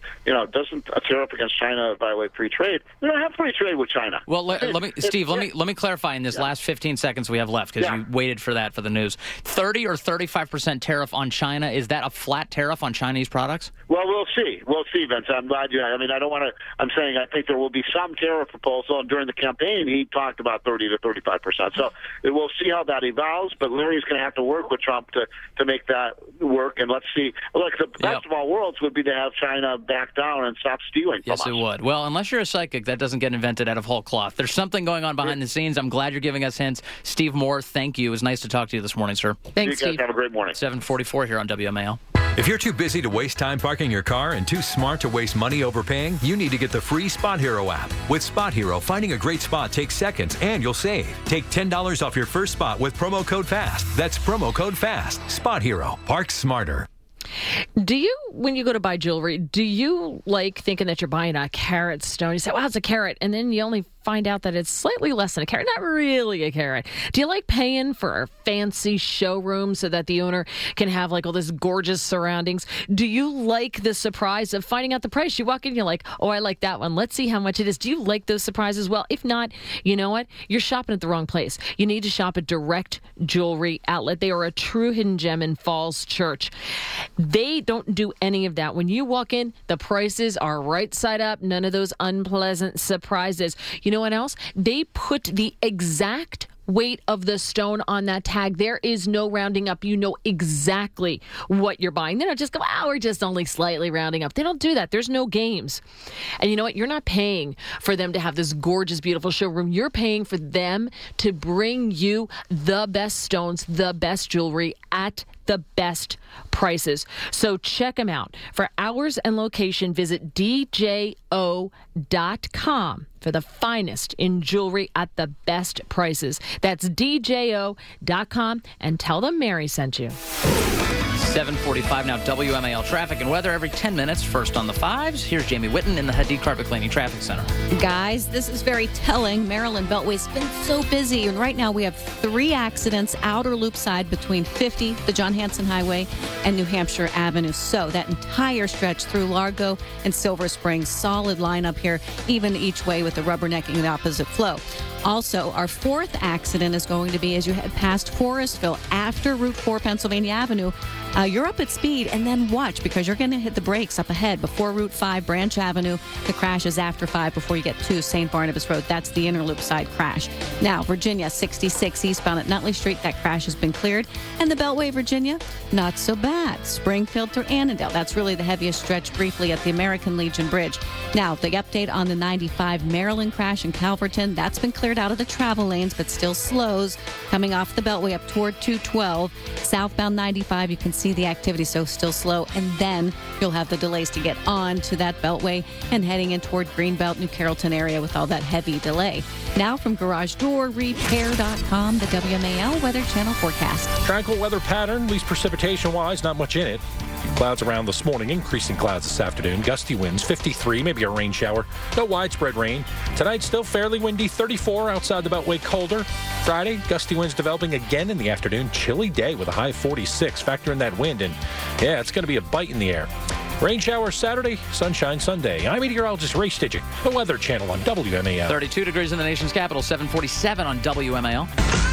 a tariff against China violate free trade? We don't have free trade with China. Well, let me clarify in this last 15 seconds we have left, because you waited for that for the news. 30 or 35% tariff on China, is that a flat tariff on Chinese products? Well, we'll see. We'll see, Vince. I'm glad you. I don't want to. I'm saying I think there will be some tariff proposal, and during the campaign he talked about 30 to 35%. So we'll see how that evolves. But Larry's going to have to work with Trump to make that work. And let's see. Look, the best of all worlds would be to have China back down and stop stealing from us. Yes, it would. Well, unless you're a psychic, that doesn't get invented out of whole cloth. There's something going on behind the scenes. I'm glad you're giving us hints. Steve Moore, thank you. It was nice to talk to you this morning, sir. Thanks, Steve. You guys have a great morning. 7:44 here on WMAL. If you're too busy to waste time parking your car and too smart to waste money overpaying, you need to get the free Spot Hero app. With Spot Hero, finding a great spot takes seconds and you'll save. Take $10 off your first spot with promo code FAST. That's promo code FAST. Spot Hero. Park smarter. Do you, when you go to buy jewelry, do you like thinking that you're buying a carat stone? You say, wow, it's a carat. And then you only find out that it's slightly less than a carat, not really a carat. Do you like paying for a fancy showroom so that the owner can have like all this gorgeous surroundings? Do you like the surprise of finding out the price? You walk in, you're like, oh, I like that one. Let's see how much it is. Do you like those surprises? Well, if not, you know what? You're shopping at the wrong place. You need to shop at Direct Jewelry Outlet. They are a true hidden gem in Falls Church. They don't do any of that. When you walk in, the prices are right side up. None of those unpleasant surprises. You know what else? They put the exact weight of the stone on that tag. There is no rounding up. You know exactly what you're buying. They don't just go, oh, we're just only slightly rounding up. They don't do that. There's no games. And you know what? You're not paying for them to have this gorgeous, beautiful showroom. You're paying for them to bring you the best stones, the best jewelry at the best prices. So check them out. For hours and location, visit DJO.com for the finest in jewelry at the best prices. That's DJO.com, and tell them Mary sent you. 7:45 now, WMAL traffic and weather every 10 minutes. First on the 5s, here's Jamie Whitten in the Hadid Carpet Cleaning Traffic Center. Guys, this is very telling. Maryland Beltway's been so busy, and right now we have 3 accidents outer loop side between 50, the John Hanson Highway, and New Hampshire Avenue. So that entire stretch through Largo and Silver Springs, solid lineup here, even each way with the rubbernecking the opposite flow. Also, our 4th accident is going to be as you head past Forestville after Route 4 Pennsylvania Avenue. You're up at speed, and then watch, because you're going to hit the brakes up ahead before Route 5 Branch Avenue. The crash is after 5 before you get to St. Barnabas Road. That's the inner loop side crash. Now, Virginia 66 eastbound at Nutley Street. That crash has been cleared. And the Beltway, Virginia, not so bad. Springfield through Annandale. That's really the heaviest stretch briefly at the American Legion Bridge. Now, the update on the 95 Maryland crash in Calverton. That's been cleared out of the travel lanes, but still slows coming off the Beltway up toward 212. Southbound 95, you can see the activity, so still slow. And then you'll have the delays to get on to that Beltway and heading in toward Greenbelt, New Carrollton area with all that heavy delay. Now from GarageDoorRepair.com, the WMAL Weather Channel forecast. Tranquil weather pattern, at least precipitation-wise, not much in it. Clouds around this morning, increasing clouds this afternoon. Gusty winds, 53, maybe a rain shower. No widespread rain. Tonight, still fairly windy, 34 outside the Beltway, colder. Friday, gusty winds developing again in the afternoon. Chilly day with a high 46. Factor in that wind, and yeah, it's going to be a bite in the air. Rain shower Saturday, sunshine Sunday. I'm meteorologist Ray Stidgick, the Weather Channel on WMAL. 32 degrees in the nation's capital, 7:47 on WMAL.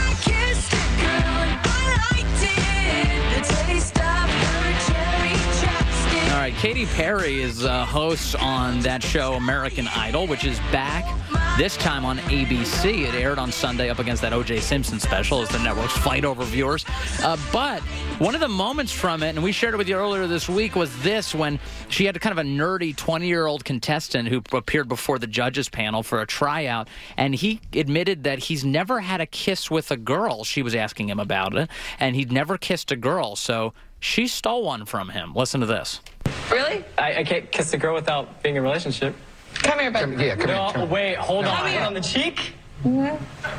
All right, Katy Perry is a host on that show American Idol, which is back this time on ABC. It aired on Sunday up against that O.J. Simpson special as the networks fight over viewers. But one of the moments from it, and we shared it with you earlier this week, was this, when she had kind of a nerdy 20-year-old contestant who appeared before the judges panel for a tryout, and he admitted that he's never had a kiss with a girl. She was asking him about it, and he'd never kissed a girl, so she stole one from him. Listen to this. Really? I can't kiss a girl without being in a relationship. Come here, baby. Come here. Wait, hold on. Come here. On the cheek? Mm-hmm.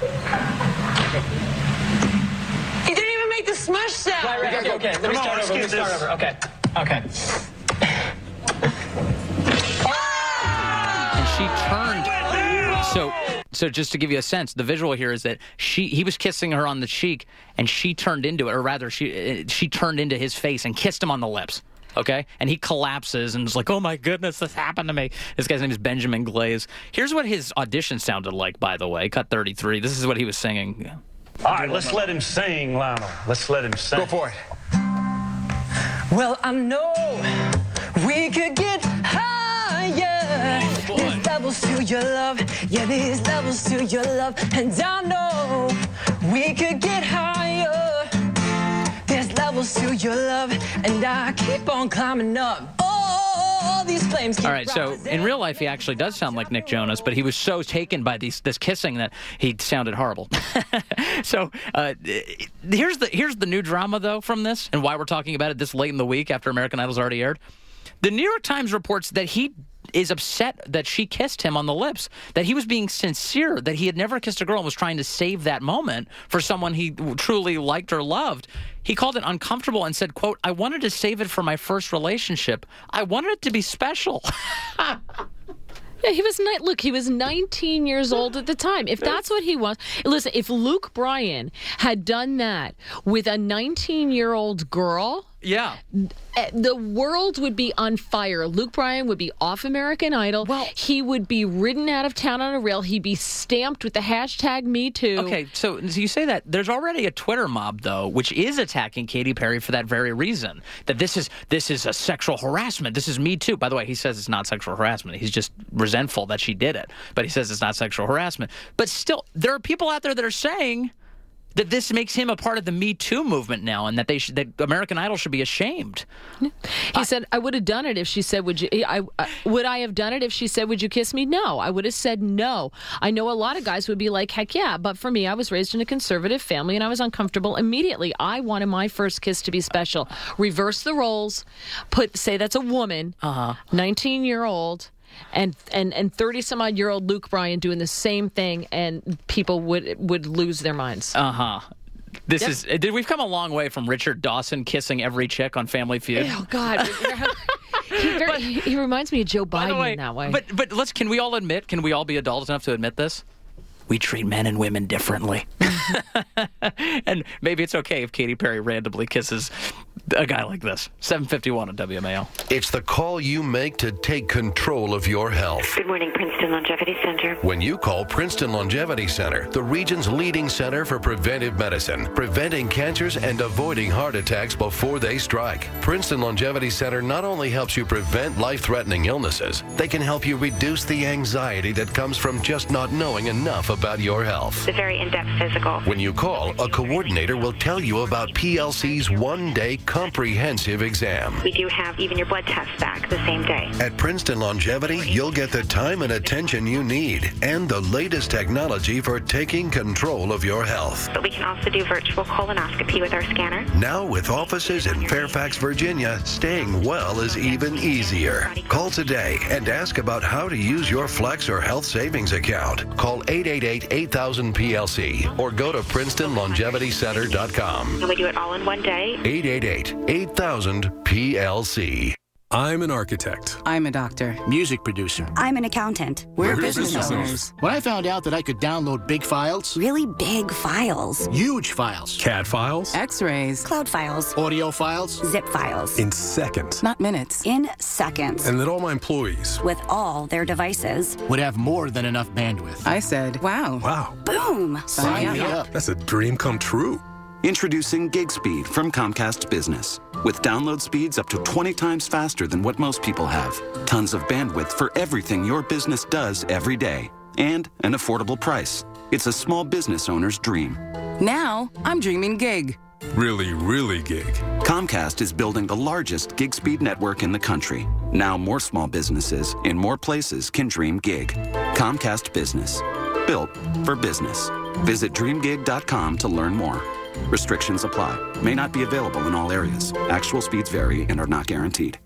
He didn't even make the smush sound. Right. Okay. Let me start over. Okay. And she turned. So just to give you a sense, the visual here is that he was kissing her on the cheek, and she turned into it, or rather, she turned into his face and kissed him on the lips. Okay? And he collapses and is like, oh my goodness, this happened to me. This guy's name is Benjamin Glaze. Here's what his audition sounded like, by the way. Cut 33. This is what he was singing. All right, let's let him sing, Lionel. Let's let him sing. Go for it. Well, I know we could get higher. There's levels to your love. Yeah, there's levels to your love. And I know we could get higher. There's levels to your love, and I keep on climbing up. Oh, these flames keep All right, so in real life, he actually does sound like Nick Jonas, but he was so taken by this kissing that he sounded horrible. So here's the new drama, though, from this, and why we're talking about it this late in the week after American Idol's already aired. The New York Times reports that he is upset that she kissed him on the lips, that he was being sincere, that he had never kissed a girl and was trying to save that moment for someone he truly liked or loved. He called it uncomfortable and said, quote, I wanted to save it for my first relationship. I wanted it to be special. Yeah, he was 19 years old at the time. If that's what he was, listen, if Luke Bryan had done that with a 19-year-old girl, yeah, the world would be on fire. Luke Bryan would be off American Idol. Well, he would be ridden out of town on a rail. He'd be stamped with the hashtag #MeToo. Okay, so you say that. There's already a Twitter mob, though, which is attacking Katy Perry for that very reason. That this is a sexual harassment. This is Me Too. By the way, he says it's not sexual harassment. He's just resentful that she did it. But he says it's not sexual harassment. But still, there are people out there that are saying that this makes him a part of the Me Too movement now, and that that American Idol should be ashamed. He said, "I would have done it if she said, would you? Would I have done it if she said, would you kiss me? No, I would have said no. I know a lot of guys would be like, heck yeah, but for me, I was raised in a conservative family, and I was uncomfortable immediately. I wanted my first kiss to be special. Reverse the roles. Say that's a woman, 19-year-old." And 30-some-odd-year-old Luke Bryan doing the same thing, and people would lose their minds. We've come a long way from Richard Dawson kissing every chick on Family Feud. Oh God, he reminds me of Joe Biden in that way. But can we all be adults enough to admit this? We treat men and women differently. And maybe it's okay if Katy Perry randomly kisses a guy like this. 7:51 on WMAL. It's the call you make to take control of your health. Good morning, Princeton Longevity Center. When you call Princeton Longevity Center, the region's leading center for preventive medicine, preventing cancers and avoiding heart attacks before they strike. Princeton Longevity Center not only helps you prevent life-threatening illnesses, they can help you reduce the anxiety that comes from just not knowing enough about your health. It's a very in-depth physical. When you call, a coordinator will tell you about PLC's one-day comprehensive exam. We do have even your blood tests back the same day. At Princeton Longevity, you'll get the time and attention you need and the latest technology for taking control of your health. But we can also do virtual colonoscopy with our scanner. Now with offices in Fairfax, Virginia, staying well is even easier. Call today and ask about how to use your Flex or Health Savings account. Call 888-8000-PLC or go to PrincetonLongevityCenter.com. And we do it all in one day. 888-8000-PLC. I'm an architect. I'm a doctor. Music producer. I'm an accountant. We're business owners. When I found out that I could download big files, really big files, huge files, CAD files, X-rays, cloud files, audio files, zip files, in seconds. Not minutes. In seconds. And that all my employees, with all their devices, would have more than enough bandwidth. I said, wow. Wow. Boom. Sign me up. That's a dream come true. Introducing GigSpeed from Comcast Business. With download speeds up to 20 times faster than what most people have. Tons of bandwidth for everything your business does every day. And an affordable price. It's a small business owner's dream. Now, I'm dreaming gig. Really, really gig. Comcast is building the largest GigSpeed network in the country. Now more small businesses in more places can dream gig. Comcast Business. Built for business. Visit dreamgig.com to learn more. Restrictions apply. May not be available in all areas. Actual speeds vary and are not guaranteed.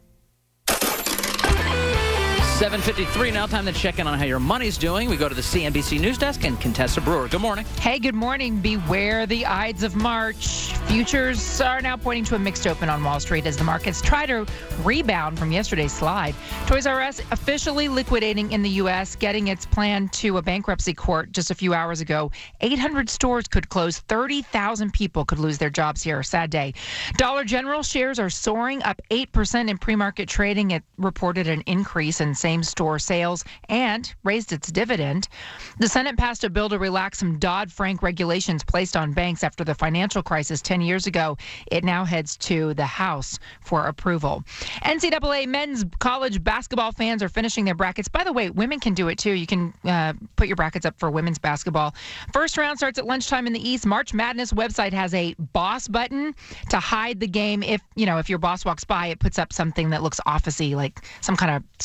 7:53 now, time to check in on how your money's doing. We go to the CNBC News Desk and Contessa Brewer. Good morning. Hey, good morning. Beware the Ides of March. Futures are now pointing to a mixed open on Wall Street as the markets try to rebound from yesterday's slide. Toys R Us officially liquidating in the U.S., getting its plan to a bankruptcy court just a few hours ago. 800 stores could close. 30,000 people could lose their jobs here. Sad day. Dollar General shares are soaring, up 8% in pre-market trading. It reported an increase in same-store sales and raised its dividend. The Senate passed a bill to relax some Dodd-Frank regulations placed on banks after the financial crisis 10 years ago. It now heads to the House for approval. NCAA men's college basketball fans are finishing their brackets. By the way, women can do it too. You can put your brackets up for women's basketball. First round starts at lunchtime in the East. March Madness website has a boss button to hide the game. If your boss walks by, it puts up something that looks officey, like some kind of spreadsheet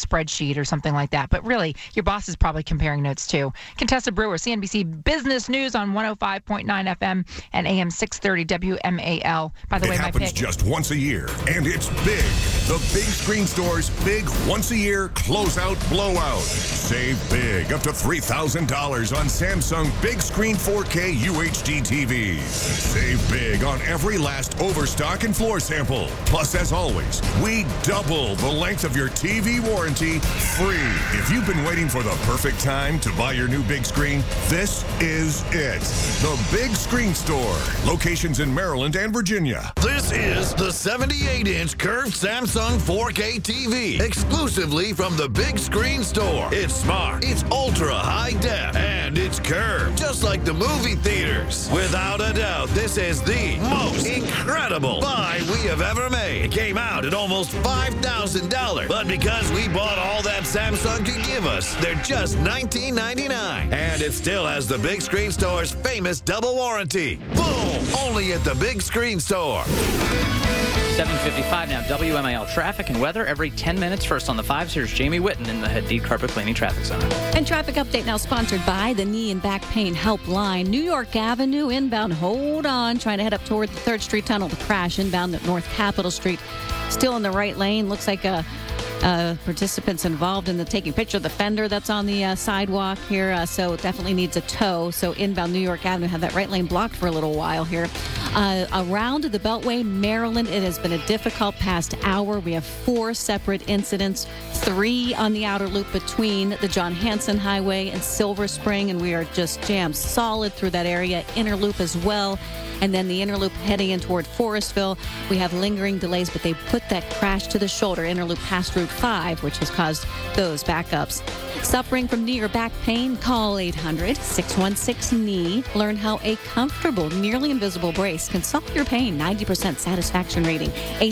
sheet or something like that. But really, your boss is probably comparing notes too. Contessa Brewer, CNBC Business News on 105.9 FM and AM 630 WMAL. By the way, it my pick. happens just once a year, and it's big. The Big Screen Store's big once-a-year closeout blowout. Save big, up to $3,000 on Samsung Big Screen 4K UHD TVs. Save big on every last overstock and floor sample. Plus, as always, we double the length of your TV warranty free. If you've been waiting for the perfect time to buy your new big screen, this is it. The Big Screen Store. Locations in Maryland and Virginia. This is the 78-inch curved Samsung 4K TV, exclusively from the Big Screen Store. It's smart, it's ultra high def, and it's curved, just like the movie theaters. Without a doubt, this is the most incredible buy we have ever made. It came out at almost $5,000, but because we bought all that Samsung could give us, they're just $19.99. And it still has the Big Screen Store's famous double warranty. Boom! Only at the Big Screen Store. 7:55 now. WMAL traffic and weather every 10 minutes. First on the 5s, here's Jamie Whitten in the Hadid Carpet Cleaning Traffic Center. And traffic update now sponsored by the Knee and Back Pain Helpline. New York Avenue inbound. Hold on. Trying to head up toward the 3rd Street Tunnel to crash inbound at North Capitol Street. Still in the right lane. Looks like participants involved in the taking picture of the fender that's on the sidewalk here. So it definitely needs a tow. So inbound New York Avenue had that right lane blocked for a little while here. Around the Beltway, Maryland, it has been a difficult past hour. We have 4 separate incidents, 3 on the outer loop between the John Hanson Highway and Silver Spring, and we are just jammed solid through that area. Inner loop as well. And then the inner loop heading in toward Forestville. We have lingering delays, but they put that crash to the shoulder. Inner loop past Route 5, which has caused those backups. Suffering from knee or back pain? Call 800-616-KNEE. Learn how a comfortable, nearly invisible brace can solve your pain. 90% satisfaction rating.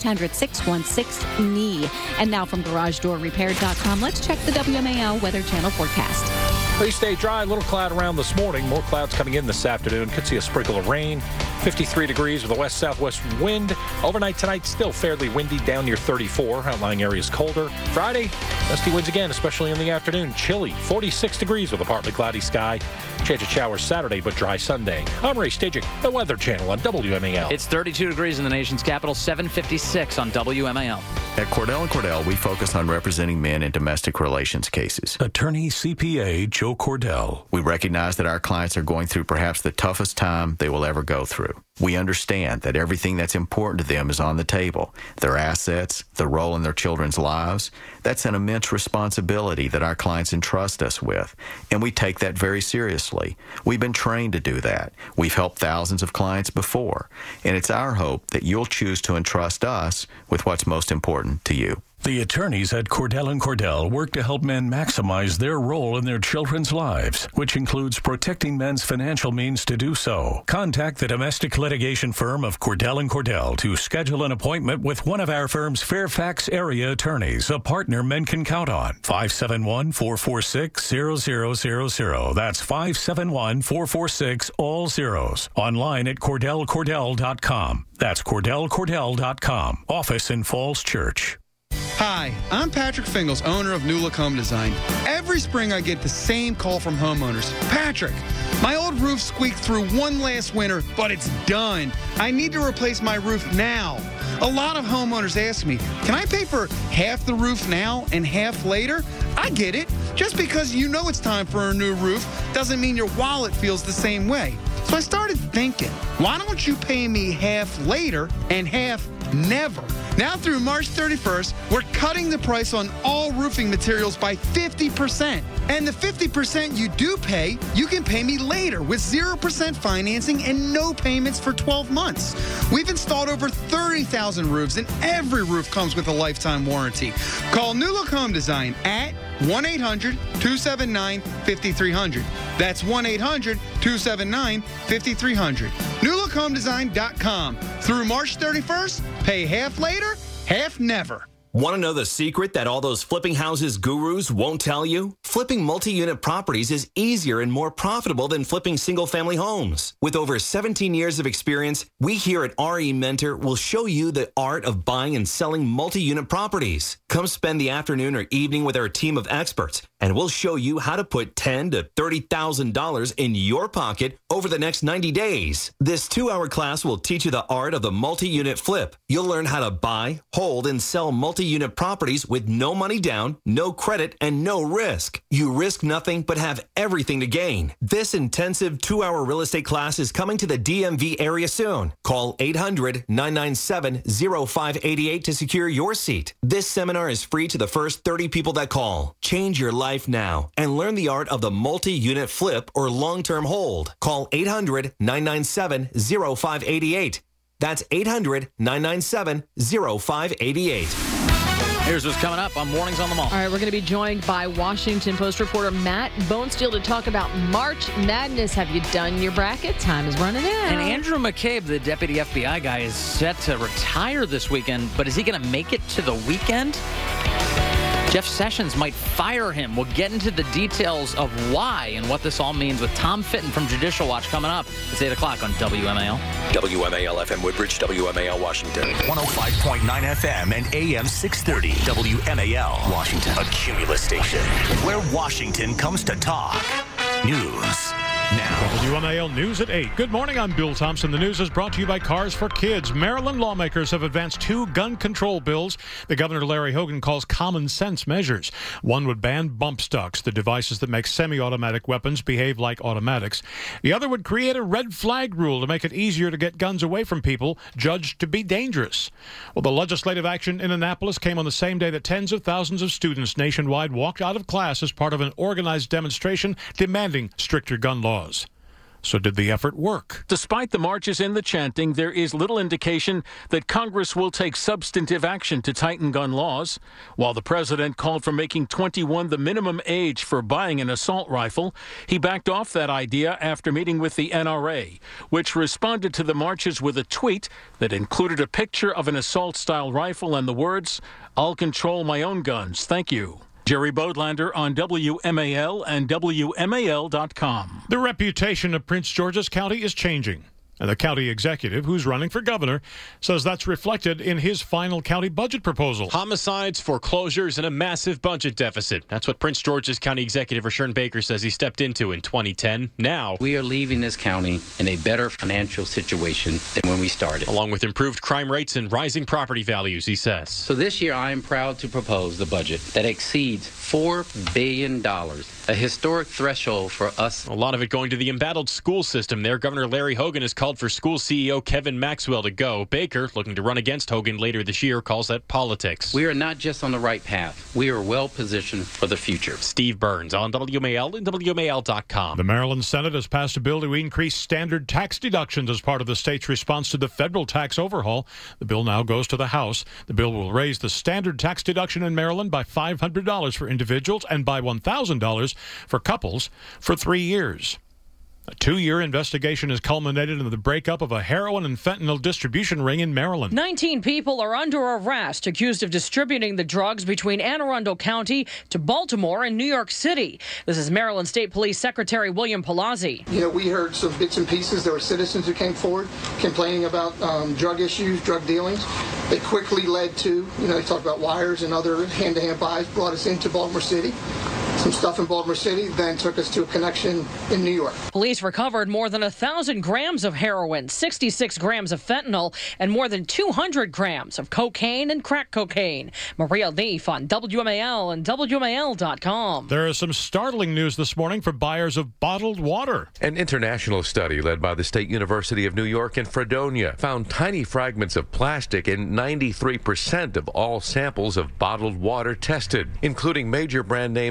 800-616-KNEE. And now from GarageDoorRepair.com, let's check the WMAL Weather Channel forecast. Please stay dry. A little cloud around this morning. More clouds coming in this afternoon. Could see a sprinkle of rain. 53 degrees with a west-southwest wind. Overnight tonight, still fairly windy, down near 34. Outlying areas colder. Friday, gusty winds again, especially in the afternoon. Chilly, 46 degrees with a partly cloudy sky. Chance of showers Saturday, but dry Sunday. I'm Ray Stajic, the Weather Channel on WMAL. It's 32 degrees in the nation's capital, 7:56 on WMAL. At Cordell & Cordell, we focus on representing men in domestic relations cases. Attorney CPA Joe Cordell. We recognize that our clients are going through perhaps the toughest time they will ever go through. We understand that everything that's important to them is on the table. Their assets, the role in their children's lives. That's an immense responsibility that our clients entrust us with, and we take that very seriously. We've been trained to do that. We've helped thousands of clients before, and it's our hope that you'll choose to entrust us with what's most important to you. The attorneys at Cordell & Cordell work to help men maximize their role in their children's lives, which includes protecting men's financial means to do so. Contact the domestic litigation firm of Cordell & Cordell to schedule an appointment with one of our firm's Fairfax area attorneys, a partner men can count on. 571-446-0000. That's 571-446 all zeros. Online at CordellCordell.com. That's CordellCordell.com. Office in Falls Church. Hi, I'm Patrick Fingles, owner of New Look Home Design. Every spring I get the same call from homeowners. Patrick, my old roof squeaked through one last winter, but it's done. I need to replace my roof now. A lot of homeowners ask me, can I pay for half the roof now and half later? I get it. Just because you know it's time for a new roof doesn't mean your wallet feels the same way. So I started thinking, why don't you pay me half later and half never? Now through March 31st, we're cutting the price on all roofing materials by 50%. And the 50% you do pay, you can pay me later with 0% financing and no payments for 12 months. We've installed over 30,000 roofs, and every roof comes with a lifetime warranty. Call New Look Home Design at 1-800-279-5300. That's 1-800-279-5300. NewLookHomeDesign.com. Through March 31st, pay half later, half never. Want to know the secret that all those flipping houses gurus won't tell you? Flipping multi-unit properties is easier and more profitable than flipping single-family homes. With over 17 years of experience, we here at RE Mentor will show you the art of buying and selling multi-unit properties. Come spend the afternoon or evening with our team of experts, and we'll show you how to put $10,000 to $30,000 in your pocket over the next 90 days. This 2-hour class will teach you the art of the multi-unit flip. You'll learn how to buy, hold, and sell multi-unit properties with no money down, no credit, and no risk. You risk nothing but have everything to gain. This intensive 2-hour real estate class is coming to the DMV area soon. Call 800-997-0588 to secure your seat. This seminar is free to the first 30 people that call. Change your life now and learn the art of the multi-unit flip or long-term hold. Call 800-997-0588. That's 800-997-0588. Here's what's coming up on Mornings on the Mall. All right, we're going to be joined by Washington Post reporter Matt Bonesteel to talk about March Madness. Have you done your bracket? Time is running out. And Andrew McCabe, the deputy FBI guy, is set to retire this weekend, but is he going to make it to the weekend? Jeff Sessions might fire him. We'll get into the details of why and what this all means with Tom Fitton from Judicial Watch coming up. It's 8 o'clock on WMAL. WMAL FM Woodbridge, WMAL Washington. 105.9 FM and AM 630. WMAL Washington. A Cumulus station where Washington comes to talk. News now. WMAL News at 8. Good morning, I'm Bill Thompson. The news is brought to you by Cars for Kids. Maryland lawmakers have advanced 2 gun control bills that Governor Larry Hogan calls common sense measures. One would ban bump stocks, the devices that make semi-automatic weapons behave like automatics. The other would create a red flag rule to make it easier to get guns away from people judged to be dangerous. Well, the legislative action in Annapolis came on the same day that tens of thousands of students nationwide walked out of class as part of an organized demonstration demanding stricter gun laws. So did the effort work? Despite the marches and the chanting, there is little indication that Congress will take substantive action to tighten gun laws. While the president called for making 21 the minimum age for buying an assault rifle, he backed off that idea after meeting with the NRA, which responded to the marches with a tweet that included a picture of an assault-style rifle and the words, "I'll control my own guns, thank you." Jerry Bodlander on WMAL and WMAL.com. The reputation of Prince George's County is changing. And the county executive, who's running for governor, says that's reflected in his final county budget proposal. Homicides, foreclosures, and a massive budget deficit. That's what Prince George's County Executive Rashawn Baker says he stepped into in 2010. Now, we are leaving this county in a better financial situation than when we started. Along with improved crime rates and rising property values, he says. So this year, I am proud to propose the budget that exceeds $4 billion, a historic threshold for us. A lot of it going to the embattled school system there. Governor Larry Hogan has called for school CEO Kevin Maxwell to go. Baker, looking to run against Hogan later this year, calls that politics. We are not just on the right path. We are well positioned for the future. Steve Burns on WMAL and WMAL.com. The Maryland Senate has passed a bill to increase standard tax deductions as part of the state's response to the federal tax overhaul. The bill now goes to the House. The bill will raise the standard tax deduction in Maryland by $500 for individuals and by $1,000 for couples for 3 years. A 2-year investigation has culminated in the breakup of a heroin and fentanyl distribution ring in Maryland. 19 people are under arrest accused of distributing the drugs between Anne Arundel County to Baltimore and New York City. This is Maryland State Police Secretary William Palazzi. You know, we heard some bits and pieces. There were citizens who came forward complaining about drug issues, drug dealings. They quickly led to, they talked about wires and other hand-to-hand buys, brought us into Baltimore City. Some stuff in Baltimore City, then took us to a connection in New York. Police recovered more than 1,000 grams of heroin, 66 grams of fentanyl, and more than 200 grams of cocaine and crack cocaine. Maria Leaf on WMAL and WMAL.com. There is some startling news this morning for buyers of bottled water. An international study led by the State University of New York and Fredonia found tiny fragments of plastic in 93% of all samples of bottled water tested, including major brand names Aquafina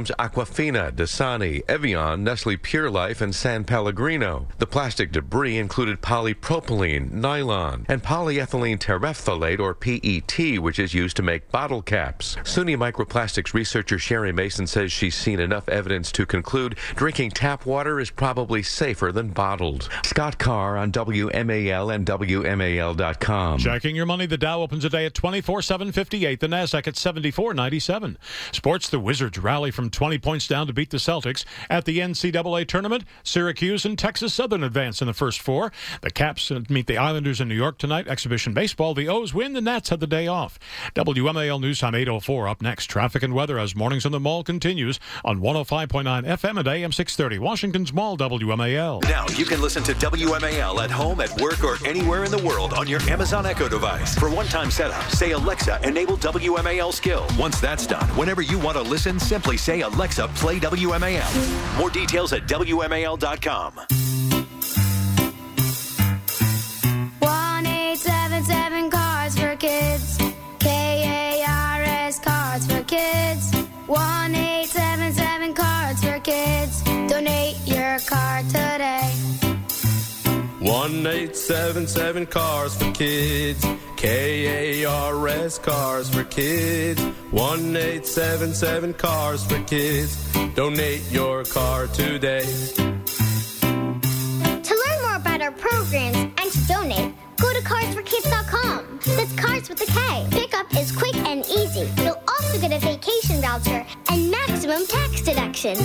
Aquafina, Dasani, Evian, Nestle Pure Life, and San Pellegrino. The plastic debris included polypropylene, nylon, and polyethylene terephthalate, or PET, which is used to make bottle caps. SUNY Microplastics researcher Sherry Mason says she's seen enough evidence to conclude drinking tap water is probably safer than bottled. Scott Carr on WMAL and WMAL.com. Checking your money, the Dow opens today at 24,758, the Nasdaq at 74.97. Sports, the Wizards rally from 20 points down to beat the Celtics. At the NCAA tournament, Syracuse and Texas Southern advance in the first four. The Caps meet the Islanders in New York tonight. Exhibition baseball, the O's win, the Nats had the day off. WMAL News Time 8:04. Up next, traffic and weather as Mornings on the Mall continues on 105.9 FM and AM 630. Washington's Mall, WMAL. Now you can listen to WMAL at home, at work, or anywhere in the world on your Amazon Echo device. For one-time setup, say Alexa, enable WMAL skill. Once that's done, whenever you want to listen, simply say Alexa, play WMAL. More details at WMAL.com. 1877 Cars for Kids. KARS Cards for Kids. 1877 Cards for Kids. Donate your card today. 1877 Cars for Kids. KARS Cars for Kids. 1877 Cars for Kids. Donate your car today. To learn more about our programs and to donate, go to carsforkids.com. That's Cars with a K. Pickup is quick and easy. You'll also get a vacation voucher and maximum tax deduction.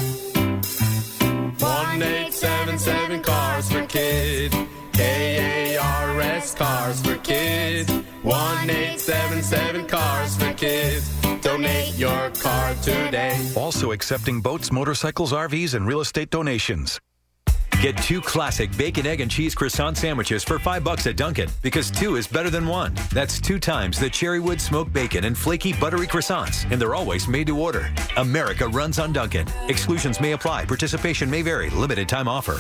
1877 Cars for Kids. KARS Cars for Kids. 1877 Cars for Kids. Donate your car today. Also accepting boats, motorcycles, RVs, and real estate donations. Get 2 classic bacon, egg, and cheese croissant sandwiches for $5 at Dunkin', because 2 is better than 1. That's 2 times the Cherrywood smoked bacon and flaky buttery croissants, and they're always made to order. America runs on Dunkin'. Exclusions may apply. Participation may vary. Limited time offer.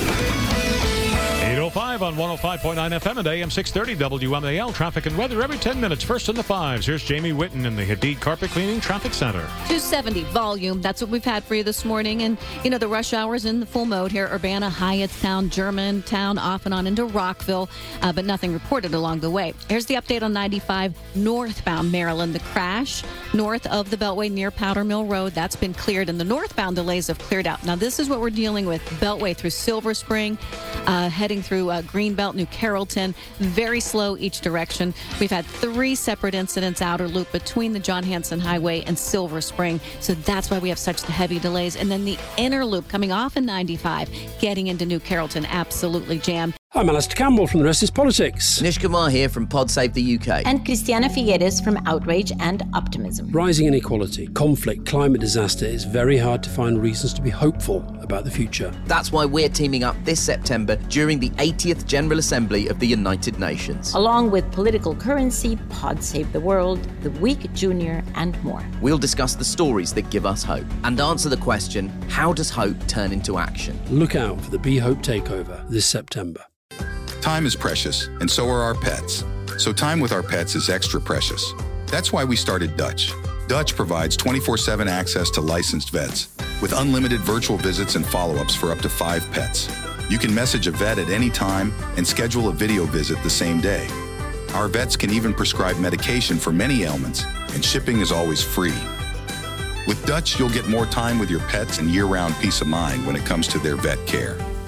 8:05 on 105.9 FM and AM 630 WMAL. Traffic and weather every 10 minutes. First in the fives. Here's Jamie Whitten in the Hadid Carpet Cleaning Traffic Center. 270 volume. That's what we've had for you this morning. And, you know, the rush hour's in the full mode here. Urbana, Hyattstown, Germantown, off and on into Rockville, but nothing reported along the way. Here's the update on 95 northbound Maryland. The crash north of the Beltway near Powder Mill Road, that's been cleared, and the northbound delays have cleared out. Now, this is what we're dealing with. Beltway through Silver Spring, heading through Greenbelt, New Carrollton, very slow each direction. We've had 3 separate incidents outer loop between the John Hanson Highway and Silver Spring, so that's why we have such heavy delays. And then the inner loop coming off in 95, getting into New Carrollton, absolutely jammed. I'm Alistair Campbell from The Rest is Politics. Nish Kumar here from Pod Save the UK. And Christiana Figueres from Outrage and Optimism. Rising inequality, conflict, climate disaster, it's very hard to find reasons to be hopeful about the future. That's why we're teaming up this September during the 80th General Assembly of the United Nations. Along with Political Currency, Pod Save the World, The Week Junior, and more. We'll discuss the stories that give us hope and answer the question, how does hope turn into action? Look out for the Be Hope Takeover this September. Time is precious, and so are our pets. So time with our pets is extra precious. That's why we started Dutch. Dutch provides 24/7 access to licensed vets, with unlimited virtual visits and follow-ups for up to 5 pets. You can message a vet at any time and schedule a video visit the same day. Our vets can even prescribe medication for many ailments, and shipping is always free. With Dutch, you'll get more time with your pets and year-round peace of mind when it comes to their vet care.